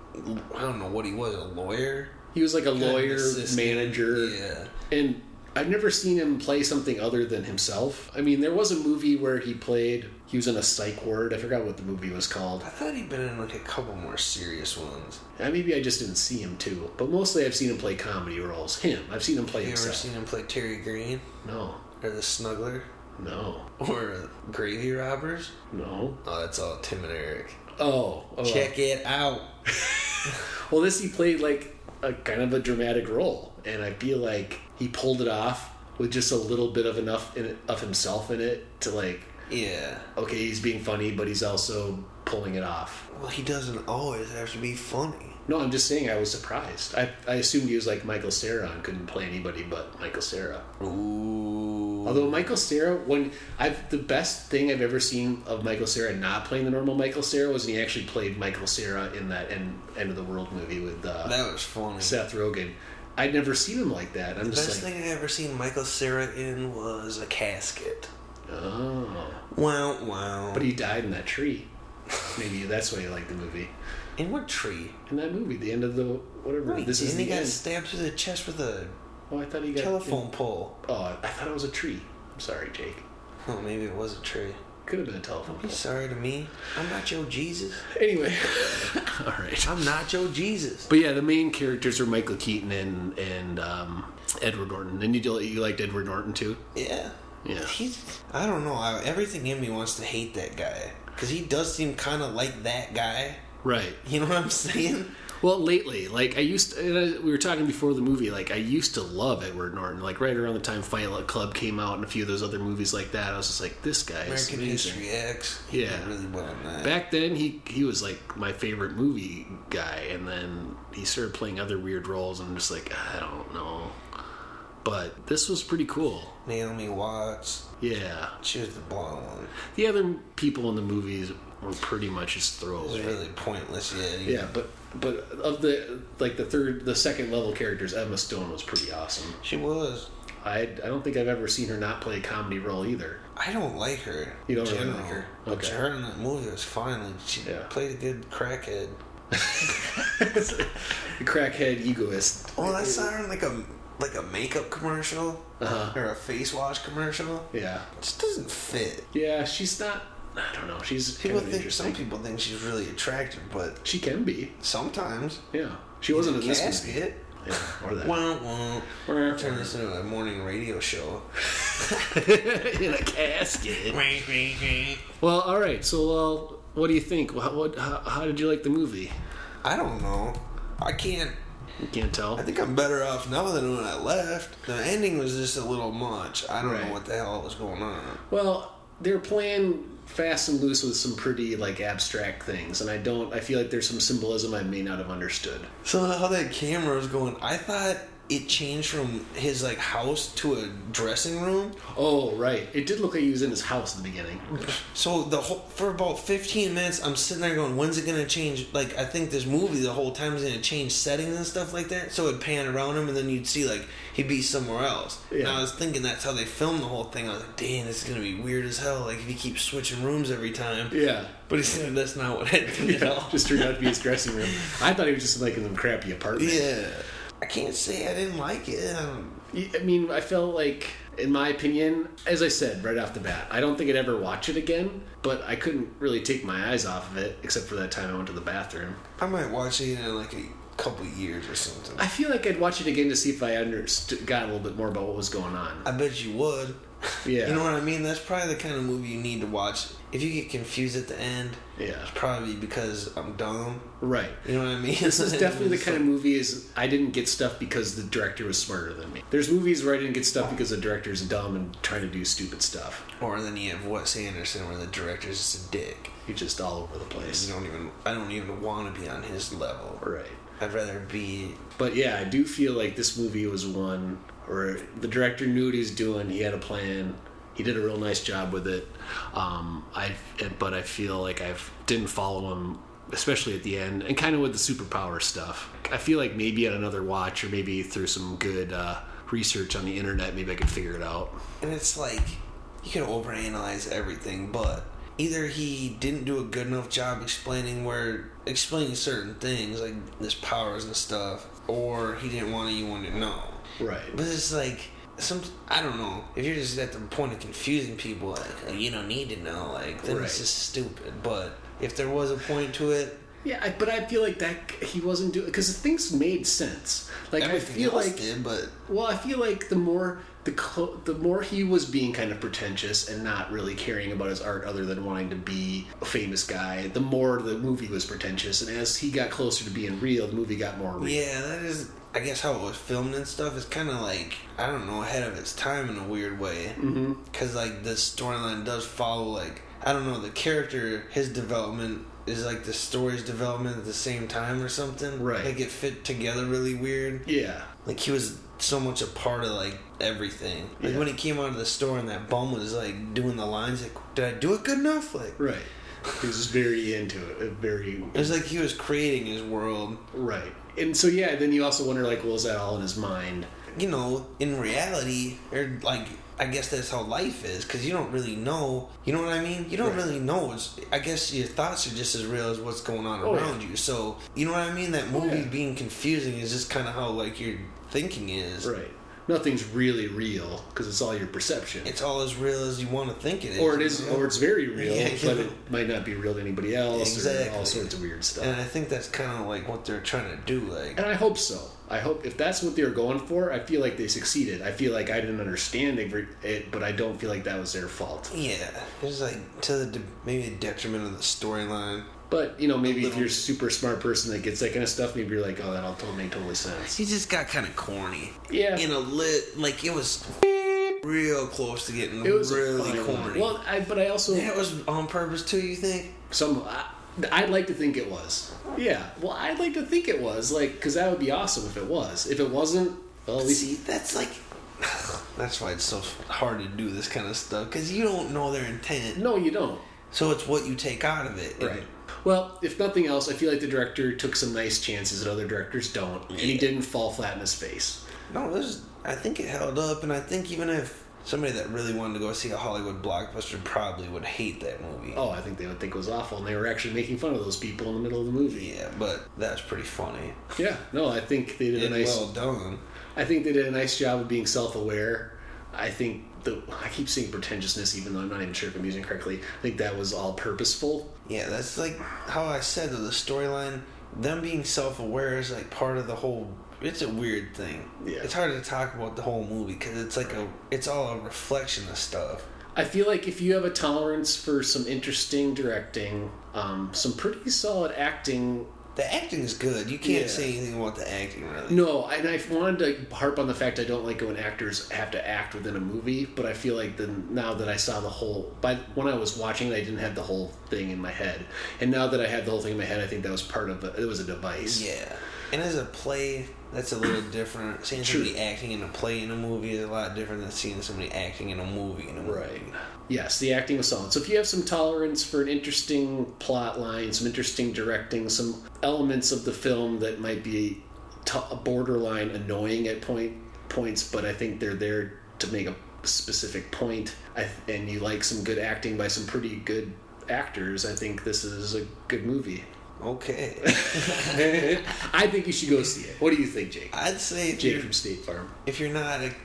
Speaker 2: I don't know what he was, a lawyer.
Speaker 1: He was like a
Speaker 2: Kind of
Speaker 1: lawyer,
Speaker 2: assistant.
Speaker 1: manager,
Speaker 2: Yeah.
Speaker 1: and I've never seen him play something other than himself. I mean, there was a movie where he played. He was in a psych ward. I forgot what the movie was called.
Speaker 2: I thought he'd been in like a couple more serious ones.
Speaker 1: Uh, maybe I just didn't see him too. But mostly I've seen him play comedy roles. Him. I've seen him play
Speaker 2: Have you ever
Speaker 1: himself.
Speaker 2: seen him play Terry Green
Speaker 1: No.
Speaker 2: or the Snuggler
Speaker 1: No.
Speaker 2: or Gravy Robbers?
Speaker 1: No.
Speaker 2: Oh, that's all Tim and Eric.
Speaker 1: Oh. oh.
Speaker 2: Check it out.
Speaker 1: Well, this he played like a kind of a dramatic role, and I feel like he pulled it off with just a little bit of enough in it, of himself in it to like,
Speaker 2: Yeah.
Speaker 1: okay, he's being funny, but he's also pulling it off.
Speaker 2: Well, he doesn't always have to be funny.
Speaker 1: No, I'm just saying I was surprised. I I assumed he was like Michael Cera and couldn't play anybody but Michael Cera.
Speaker 2: Ooh.
Speaker 1: Although Michael Cera, when I've the best thing I've ever seen of Michael Cera not playing the normal Michael Cera was when he actually played Michael Cera in that end, end of the world movie with uh,
Speaker 2: That was funny.
Speaker 1: Seth Rogen. I'd never seen him like that. I'm
Speaker 2: The
Speaker 1: just
Speaker 2: best
Speaker 1: like,
Speaker 2: thing I ever seen Michael Cera in was A Casket.
Speaker 1: oh,
Speaker 2: Wow, wow.
Speaker 1: but he died in that tree. Maybe that's why you like the movie.
Speaker 2: In what tree?
Speaker 1: In that movie, the end of the whatever.
Speaker 2: No, he
Speaker 1: this is
Speaker 2: didn't.
Speaker 1: the
Speaker 2: He got
Speaker 1: end.
Speaker 2: stabbed through the chest with a
Speaker 1: Oh, I thought he got
Speaker 2: telephone pole.
Speaker 1: Oh, I thought it was a tree. I'm sorry, Jake.
Speaker 2: Oh, maybe it was a tree.
Speaker 1: Could have been a telephone
Speaker 2: Don't be
Speaker 1: pole.
Speaker 2: sorry to me. I'm not your Jesus.
Speaker 1: Anyway, all right.
Speaker 2: I'm not your Jesus.
Speaker 1: But yeah, the main characters are Michael Keaton and and um, Edward Norton. And you you liked Edward Norton too?
Speaker 2: Yeah.
Speaker 1: Yeah.
Speaker 2: He's. I don't know. I, everything in me wants to hate that guy because he does seem kind of like that guy.
Speaker 1: Right.
Speaker 2: You know what I'm saying?
Speaker 1: Well, lately, like I used to, and I, we were talking before the movie, like I used to love Edward Norton. Like right around the time Fight Club came out and a few of those other movies like that, I was just like, this guy is
Speaker 2: American
Speaker 1: amazing.
Speaker 2: History X. He
Speaker 1: Yeah.
Speaker 2: did really well in that.
Speaker 1: Back then, he he was like my favorite movie guy, and then he started playing other weird roles, and I'm just like, I don't know. But this was pretty cool.
Speaker 2: Naomi Watts.
Speaker 1: Yeah.
Speaker 2: She was the blonde one.
Speaker 1: The other people in the movies were pretty much just
Speaker 2: It was
Speaker 1: throwaway.
Speaker 2: really pointless. Yeah. he-
Speaker 1: Yeah, but but of the like the third, the second level characters, Emma Stone was pretty awesome.
Speaker 2: She was.
Speaker 1: I I don't think I've ever seen her not play a comedy role either.
Speaker 2: I don't like her.
Speaker 1: You don't really
Speaker 2: generally.
Speaker 1: like her?
Speaker 2: But
Speaker 1: Okay.
Speaker 2: her in that movie was fine. Like, she
Speaker 1: Yeah.
Speaker 2: played a good crackhead.
Speaker 1: The crackhead egoist.
Speaker 2: Oh, I saw her in like a like a makeup commercial
Speaker 1: Uh-huh.
Speaker 2: or a face wash commercial.
Speaker 1: Yeah,
Speaker 2: It just doesn't fit.
Speaker 1: yeah. She's not. I don't know. She's
Speaker 2: People
Speaker 1: kind of
Speaker 2: think
Speaker 1: interesting.
Speaker 2: some people think she's really attractive, but
Speaker 1: She can be.
Speaker 2: sometimes
Speaker 1: Yeah, she wasn't in this movie.
Speaker 2: casket.
Speaker 1: Yeah, or that.
Speaker 2: Wah, wah. Turn this into a morning radio show.
Speaker 1: In a casket. Well, all right. So, uh, what do you think? What, what how, how did you like the movie?
Speaker 2: I don't know. I can't.
Speaker 1: You can't tell.
Speaker 2: I think I'm better off now than when I left. The ending was just a little much. I don't
Speaker 1: Right.
Speaker 2: know what the hell was going on.
Speaker 1: Well, they're playing fast and loose with some pretty like abstract things, and I don't. I feel like there's some symbolism I may not have understood.
Speaker 2: So how that camera was going, I thought it changed from his like house to a dressing room.
Speaker 1: Oh, right. It did look like he was in his house in the beginning.
Speaker 2: So the whole for about fifteen minutes, I'm sitting there going, "When's it gonna change?" Like I think this movie the whole time is gonna change settings and stuff like that. So it'd pan around him, and then you'd see like he'd be somewhere else.
Speaker 1: Yeah.
Speaker 2: And I was thinking that's how they filmed the whole thing. I was like, "Dang, this is gonna be weird as hell." Like if he keeps switching rooms every time.
Speaker 1: Yeah.
Speaker 2: But he said that's not what happened at all.
Speaker 1: Just turned out to be his dressing room. I thought he was just like in some crappy apartment.
Speaker 2: Yeah. I can't say I didn't like it. I don't-
Speaker 1: I mean, I felt like, in my opinion, as I said right off the bat, I don't think I'd ever watch it again, but I couldn't really take my eyes off of it, except for that time I went to the bathroom.
Speaker 2: I might watch it in like a couple of years or something.
Speaker 1: I feel like I'd watch it again to see if I understood, got a little bit more about what was going on.
Speaker 2: I bet you would.
Speaker 1: Yeah.
Speaker 2: You know what I mean? That's probably the kind of movie you need to watch. If you get confused at the end,
Speaker 1: Yeah.
Speaker 2: it's probably because I'm dumb.
Speaker 1: Right.
Speaker 2: You know what I mean?
Speaker 1: This is definitely the kind of movie is I didn't get stuff because the director was smarter than me. There's movies where I didn't get stuff because the director's dumb and trying to do stupid stuff.
Speaker 2: Or then you have Wes Anderson, where the director's just a dick.
Speaker 1: He's just all over the place.
Speaker 2: You don't even. I don't even want to be on his level.
Speaker 1: Right.
Speaker 2: I'd rather be.
Speaker 1: But yeah, I do feel like this movie was one where the director knew what he was doing. He had a plan. He did a real nice job with it. Um, I, but I feel like I didn't follow him, especially at the end, and kind of with the superpower stuff. I feel like maybe at another watch, or maybe through some good uh, research on the internet, maybe I could figure it out.
Speaker 2: And it's like you can overanalyze everything, but either he didn't do a good enough job explaining where explaining certain things like his powers and stuff, or he didn't want anyone to know.
Speaker 1: Right.
Speaker 2: But it's like some I don't know. If you're just at the point of confusing people, like oh, you don't need to know, like then
Speaker 1: Right.
Speaker 2: it's just stupid. But if there was a point to it,
Speaker 1: Yeah, I, but I feel like that he wasn't doing because things made sense. Like
Speaker 2: everything
Speaker 1: I feel
Speaker 2: else
Speaker 1: like,
Speaker 2: did. But
Speaker 1: well, I feel like the more the clo- the more he was being kind of pretentious and not really caring about his art, other than wanting to be a famous guy, the more the movie was pretentious. And as he got closer to being real, the movie got more real.
Speaker 2: yeah, that is. I guess how it was filmed and stuff is kind of like I don't know ahead of its time in a weird way.
Speaker 1: Mm-hmm.
Speaker 2: Because like the storyline does follow like I don't know the character his development is like the story's development at the same time or something.
Speaker 1: Right.
Speaker 2: Like it fit together really weird.
Speaker 1: Yeah.
Speaker 2: Like he was so much a part of like everything. Like
Speaker 1: Yeah.
Speaker 2: when he came out of the store and that bum was like doing the lines, like did I do it good enough? Like
Speaker 1: Right. He was just very into it. uh, Very
Speaker 2: it was like he was creating his world.
Speaker 1: right. And so yeah, then you also wonder like, well, is that all in his mind?
Speaker 2: You know, in reality, or like I guess that's how life is because you don't really know. You know what I mean? You don't
Speaker 1: Right.
Speaker 2: really know. It's, I guess your thoughts are just as real as what's going on
Speaker 1: Oh,
Speaker 2: around
Speaker 1: yeah.
Speaker 2: you. So you know what I mean? That movie
Speaker 1: yeah.
Speaker 2: being confusing is just kind of how like your thinking is.
Speaker 1: Right. Nothing's really real because it's all your perception.
Speaker 2: It's all as real as you want to think it is.
Speaker 1: or it is,
Speaker 2: you know?
Speaker 1: or it's very real,
Speaker 2: Yeah,
Speaker 1: but
Speaker 2: yeah.
Speaker 1: it might not be real to anybody else, or
Speaker 2: Exactly.
Speaker 1: all sorts of weird stuff.
Speaker 2: And I think that's kind of like what they're trying to do. Like,
Speaker 1: And I hope so. I hope if that's what they were going for, I feel like they succeeded. I feel like I didn't understand every- it, but I don't feel like that was their fault.
Speaker 2: yeah, it's like to the de- maybe a detriment of the storyline.
Speaker 1: But you know, maybe if
Speaker 2: little-
Speaker 1: you're a super smart person that gets that kind of stuff, maybe you're like, oh, that'll totally make totally sense.
Speaker 2: He just got kind of corny.
Speaker 1: Yeah.
Speaker 2: In a lit, like it was real close to getting
Speaker 1: It was a
Speaker 2: really
Speaker 1: fine line.
Speaker 2: corny.
Speaker 1: Well, I, but I also
Speaker 2: that was on purpose too. You think?
Speaker 1: some. I, I'd like to think it was. Yeah. Well, I'd like to think it was like because that would be awesome if it was. If it wasn't, well, at least
Speaker 2: See, that's like. That's why it's so hard to do this kind of stuff because you don't know their intent.
Speaker 1: no, you don't.
Speaker 2: So it's what you take out of it.
Speaker 1: Right. Well, if nothing else, I feel like the director took some nice chances that other directors don't, and he
Speaker 2: Yeah.
Speaker 1: didn't fall flat in his face.
Speaker 2: No, this. I think it held up, and I think even if somebody that really wanted to go see a Hollywood blockbuster probably would hate that movie.
Speaker 1: Oh, I think they would think it was awful, and they were actually making fun of those people in the middle of the movie.
Speaker 2: Yeah, but that's pretty funny.
Speaker 1: Yeah, no, I think they did a
Speaker 2: And
Speaker 1: nice.
Speaker 2: well done.
Speaker 1: I think they did a nice job of being self-aware. I think the I keep saying pretentiousness, even though I'm not even sure if I'm using it correctly. I think that was all purposeful.
Speaker 2: Yeah, that's like how I said though, the storyline, them being self-aware is like part of the whole. It's a weird thing.
Speaker 1: Yeah.
Speaker 2: It's hard to talk about the whole movie because it's like a. It's all a reflection of stuff.
Speaker 1: I feel like if you have a tolerance for some interesting directing, um, some pretty solid acting,
Speaker 2: The acting is good. You can't
Speaker 1: Yeah.
Speaker 2: say anything about the acting, really.
Speaker 1: No, and I wanted to harp on the fact I don't like it when actors have to act within a movie, but I feel like the, now that I saw the whole... By, when I was watching it, I didn't have the whole thing in my head. And now that I have the whole thing in my head, I think that was part of it. It was a device.
Speaker 2: Yeah. And as a play, that's a little different. Seeing
Speaker 1: True.
Speaker 2: somebody acting in a play in a movie is a lot different than seeing somebody acting in a movie in a movie.
Speaker 1: Right. Yes, the acting was solid. So if you have some tolerance for an interesting plot line, some interesting directing, some elements of the film that might be t- borderline annoying at point points, but I think they're there to make a specific point, I th- and you like some good acting by some pretty good actors, I think this is a good movie.
Speaker 2: Okay.
Speaker 1: I think you should go see it. What do you think, Jake?
Speaker 2: I'd say if
Speaker 1: Jake
Speaker 2: you're,
Speaker 1: from State Farm.
Speaker 2: if you're not a,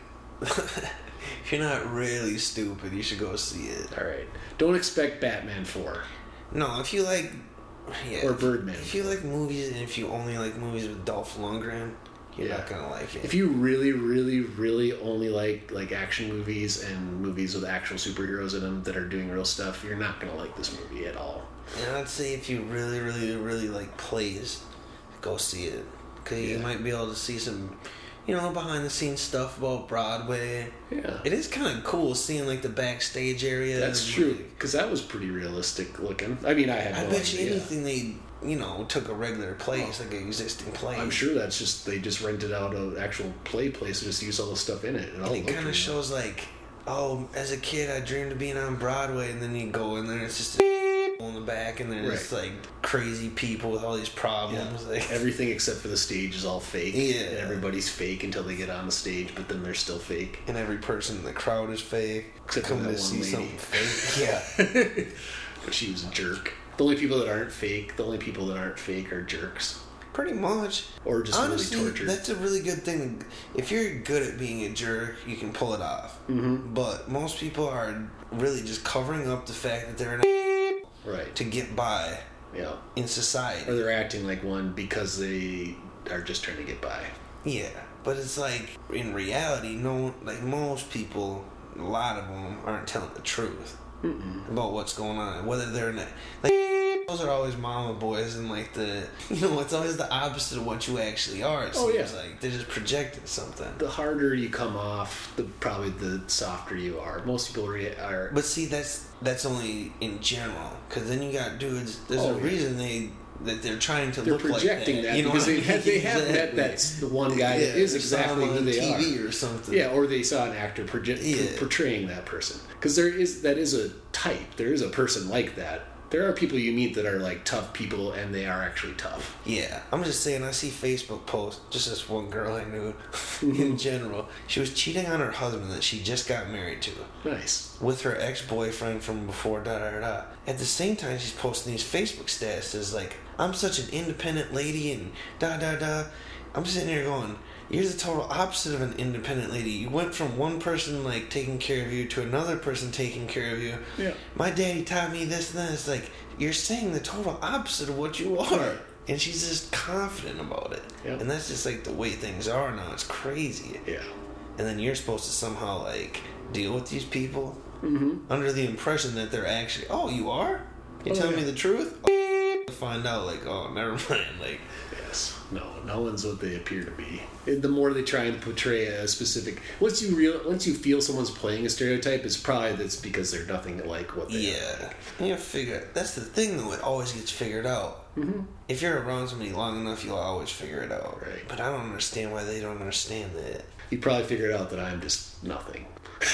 Speaker 2: if you're not really stupid, you should go see it.
Speaker 1: All right. Don't expect Batman four.
Speaker 2: No, if you like, yeah,
Speaker 1: Or Birdman.
Speaker 2: If you like movies and if you only like movies with Dolph Lundgren, you're
Speaker 1: Yeah.
Speaker 2: not gonna like it.
Speaker 1: If you really, really, really only like like action movies and movies with actual superheroes in them that are doing real stuff, you're not gonna like this movie at all.
Speaker 2: And I'd say if you really, really, really like plays, go see it. Because you
Speaker 1: Yeah.
Speaker 2: might be able to see some, you know, behind the scenes stuff about Broadway.
Speaker 1: Yeah,
Speaker 2: It is kind of cool seeing like the backstage area.
Speaker 1: that's true because that was pretty realistic looking. I mean, I had
Speaker 2: I
Speaker 1: no
Speaker 2: bet you
Speaker 1: idea.
Speaker 2: anything they, you know, took a regular place, like an existing place.
Speaker 1: I'm sure that's just they just rented out an actual play place and just used all the stuff in it. It, all
Speaker 2: And it
Speaker 1: looked
Speaker 2: kind of
Speaker 1: real.
Speaker 2: shows like, oh, as a kid I dreamed of being on Broadway, and then you go in there and it's just a in the back, and there's
Speaker 1: Right.
Speaker 2: like crazy people with all these problems.
Speaker 1: Yeah.
Speaker 2: Like,
Speaker 1: Everything except for the stage is all fake.
Speaker 2: Yeah.
Speaker 1: And everybody's fake until they get on the stage, but then they're still fake.
Speaker 2: and every person in the crowd is fake.
Speaker 1: Except for
Speaker 2: Come
Speaker 1: that
Speaker 2: to
Speaker 1: one
Speaker 2: see
Speaker 1: lady.
Speaker 2: something fake. Yeah.
Speaker 1: But she was a jerk. The only people that aren't fake, the only people that aren't fake are jerks.
Speaker 2: Pretty much.
Speaker 1: Or just
Speaker 2: Honestly,
Speaker 1: really tortured.
Speaker 2: that's a really good thing. If you're good at being a jerk, you can pull it off.
Speaker 1: Mm-hmm.
Speaker 2: But most people are really just covering up the fact that they're an
Speaker 1: Right.
Speaker 2: to get by
Speaker 1: Yeah.
Speaker 2: in society.
Speaker 1: Or they're acting like one because they are just trying to get by.
Speaker 2: Yeah, but it's like in reality, no, like most people, a lot of them aren't telling the truth
Speaker 1: Mm-mm.
Speaker 2: about what's going on. Whether they're in a, like those are always mama boys, and like the you know it's always the opposite of what you actually are. It
Speaker 1: Oh,
Speaker 2: seems
Speaker 1: yeah.
Speaker 2: like they're just projecting something.
Speaker 1: The harder you come off, the probably the softer you are. Most people re- are.
Speaker 2: But see, that's that's only in general, because then you got dudes. There's
Speaker 1: Oh,
Speaker 2: a
Speaker 1: yeah.
Speaker 2: reason they that they're trying to
Speaker 1: They're
Speaker 2: look
Speaker 1: projecting
Speaker 2: like that.
Speaker 1: that,
Speaker 2: You know
Speaker 1: because
Speaker 2: what I
Speaker 1: they, have, they
Speaker 2: mean?
Speaker 1: have met
Speaker 2: Exactly.
Speaker 1: that's the one guy that
Speaker 2: Yeah,
Speaker 1: is
Speaker 2: they saw
Speaker 1: exactly
Speaker 2: them
Speaker 1: who
Speaker 2: on
Speaker 1: they
Speaker 2: T V
Speaker 1: are.
Speaker 2: or something.
Speaker 1: Yeah, or they saw an actor proje-
Speaker 2: Yeah.
Speaker 1: portraying that person. Because there is that is a type. There is a person like that. There are people you meet that are like tough people, and they are actually tough.
Speaker 2: Yeah, I'm just saying. I see Facebook posts. Just this one girl I knew, in general, she was cheating on her husband that she just got married to
Speaker 1: Nice.
Speaker 2: with her ex-boyfriend from before. Da da da. At the same time, she's posting these Facebook statuses like, "I'm such an independent lady," and da da da. I'm sitting here going, "You're the total opposite of an independent lady. You went from one person like taking care of you to another person taking care of you.
Speaker 1: Yeah.
Speaker 2: My daddy taught me this and that." It's like you're saying the total opposite of what you are.
Speaker 1: Right.
Speaker 2: And she's just confident about it.
Speaker 1: Yep.
Speaker 2: And that's just like the way things are now. It's crazy.
Speaker 1: Yeah.
Speaker 2: And then you're supposed to somehow like deal with these people
Speaker 1: Mm-hmm.
Speaker 2: under the impression that they're actually, oh, you are? You
Speaker 1: Oh,
Speaker 2: telling
Speaker 1: yeah.
Speaker 2: me the truth? Oh, to find out like, oh, never mind. Like,
Speaker 1: Yes. No. No one's what they appear to be. And the more they try and portray a specific, once you real, once you feel someone's playing a stereotype, it's probably that's because they're nothing like what they
Speaker 2: yeah.
Speaker 1: are.
Speaker 2: You figure, that's the thing though, it always gets figured out.
Speaker 1: Mm-hmm.
Speaker 2: If you're around somebody long enough, you'll always figure it out.
Speaker 1: Right.
Speaker 2: But I don't understand why they don't understand that.
Speaker 1: You probably figured out that I'm just nothing.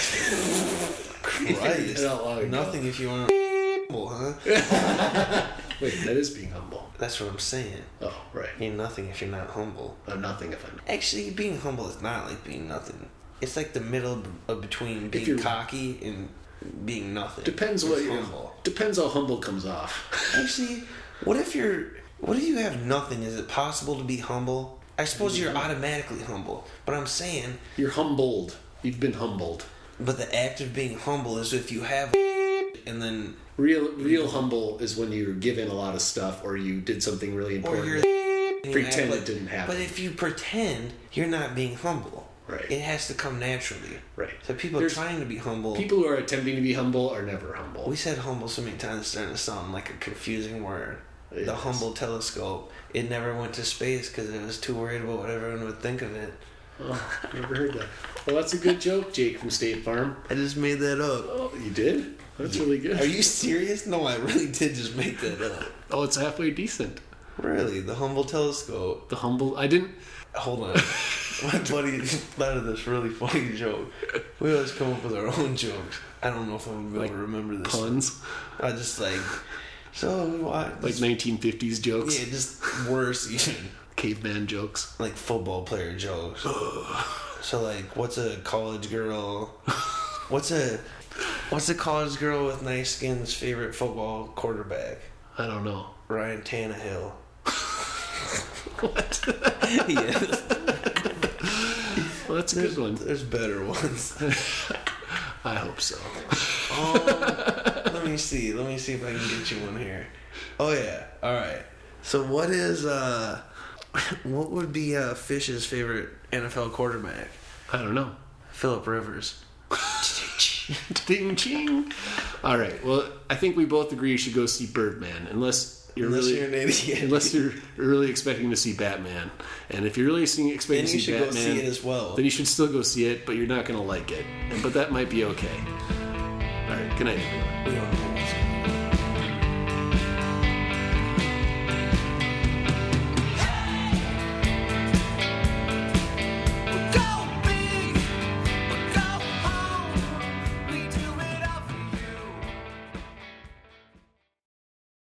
Speaker 2: Christ.
Speaker 1: Not long ago.
Speaker 2: Nothing if you want humble, huh?
Speaker 1: Wait, that is being humble.
Speaker 2: That's what I'm saying.
Speaker 1: Oh, right.
Speaker 2: You're nothing if you're not humble.
Speaker 1: I'm nothing if I'm.
Speaker 2: Actually, being humble is not like being nothing. It's like the middle of between being
Speaker 1: you're-
Speaker 2: cocky and being nothing.
Speaker 1: Depends
Speaker 2: It's
Speaker 1: what you
Speaker 2: humble.
Speaker 1: Depends how humble comes off.
Speaker 2: Actually, what if you're? What if you have nothing? Is it possible to be humble? I suppose you're automatically humble, but I'm saying,
Speaker 1: You're humbled. You've been humbled.
Speaker 2: but the act of being humble is if you have, and then
Speaker 1: Real, real humble is when you're given a lot of stuff, or you did something really
Speaker 2: or
Speaker 1: important.
Speaker 2: you're
Speaker 1: that-
Speaker 2: and you
Speaker 1: pretend
Speaker 2: act like-
Speaker 1: it didn't happen.
Speaker 2: But if you pretend, you're not being humble.
Speaker 1: Right.
Speaker 2: It has to come naturally.
Speaker 1: Right.
Speaker 2: So people
Speaker 1: There's-
Speaker 2: trying to be humble.
Speaker 1: People who are attempting to be humble are never humble.
Speaker 2: We said humble so many times, it's starting to sound like a confusing word. the
Speaker 1: Yes.
Speaker 2: Hubble telescope. It never went to space because it was too worried about what everyone would think of it.
Speaker 1: Oh, never heard that. Well, that's a good joke, Jake from State Farm.
Speaker 2: I just made that up.
Speaker 1: Oh, you did? That's really good.
Speaker 2: Are you serious? No, I really did just make that up.
Speaker 1: Oh, it's halfway decent.
Speaker 2: Really? The Hubble telescope.
Speaker 1: The humble. I didn't.
Speaker 2: Hold on. My buddy thought of this really funny joke. We always come up with our own jokes. I don't know if I'm going to be
Speaker 1: Like
Speaker 2: able to remember this.
Speaker 1: Puns.
Speaker 2: I just like, so what?
Speaker 1: Like nineteen fifties jokes.
Speaker 2: Yeah, just worse even.
Speaker 1: Caveman jokes.
Speaker 2: Like football player jokes. So like, what's a college girl? What's a what's a college girl with nice skin's favorite football quarterback?
Speaker 1: I don't know.
Speaker 2: Ryan Tannehill.
Speaker 1: What?
Speaker 2: Yeah.
Speaker 1: Well, that's a
Speaker 2: There's,
Speaker 1: good one.
Speaker 2: there's better ones.
Speaker 1: I hope so.
Speaker 2: Um, let me see. Let me see if I can get you one here. Oh yeah. All right. So what is uh, what would be uh Fish's favorite N F L quarterback?
Speaker 1: I don't know.
Speaker 2: Phillip Rivers.
Speaker 1: Ding ching. All right. Well, I think we both agree you should go see Birdman, unless you're
Speaker 2: Unless
Speaker 1: really
Speaker 2: you're an idiot.
Speaker 1: unless you're really expecting to see Batman. And if you're really seeing, expecting
Speaker 2: Then
Speaker 1: to
Speaker 2: you
Speaker 1: see
Speaker 2: should
Speaker 1: Batman,
Speaker 2: go see it as well.
Speaker 1: then you should still go see it, but you're not going to like it. But that might be okay. All right. Good night, everyone.
Speaker 2: We don't know.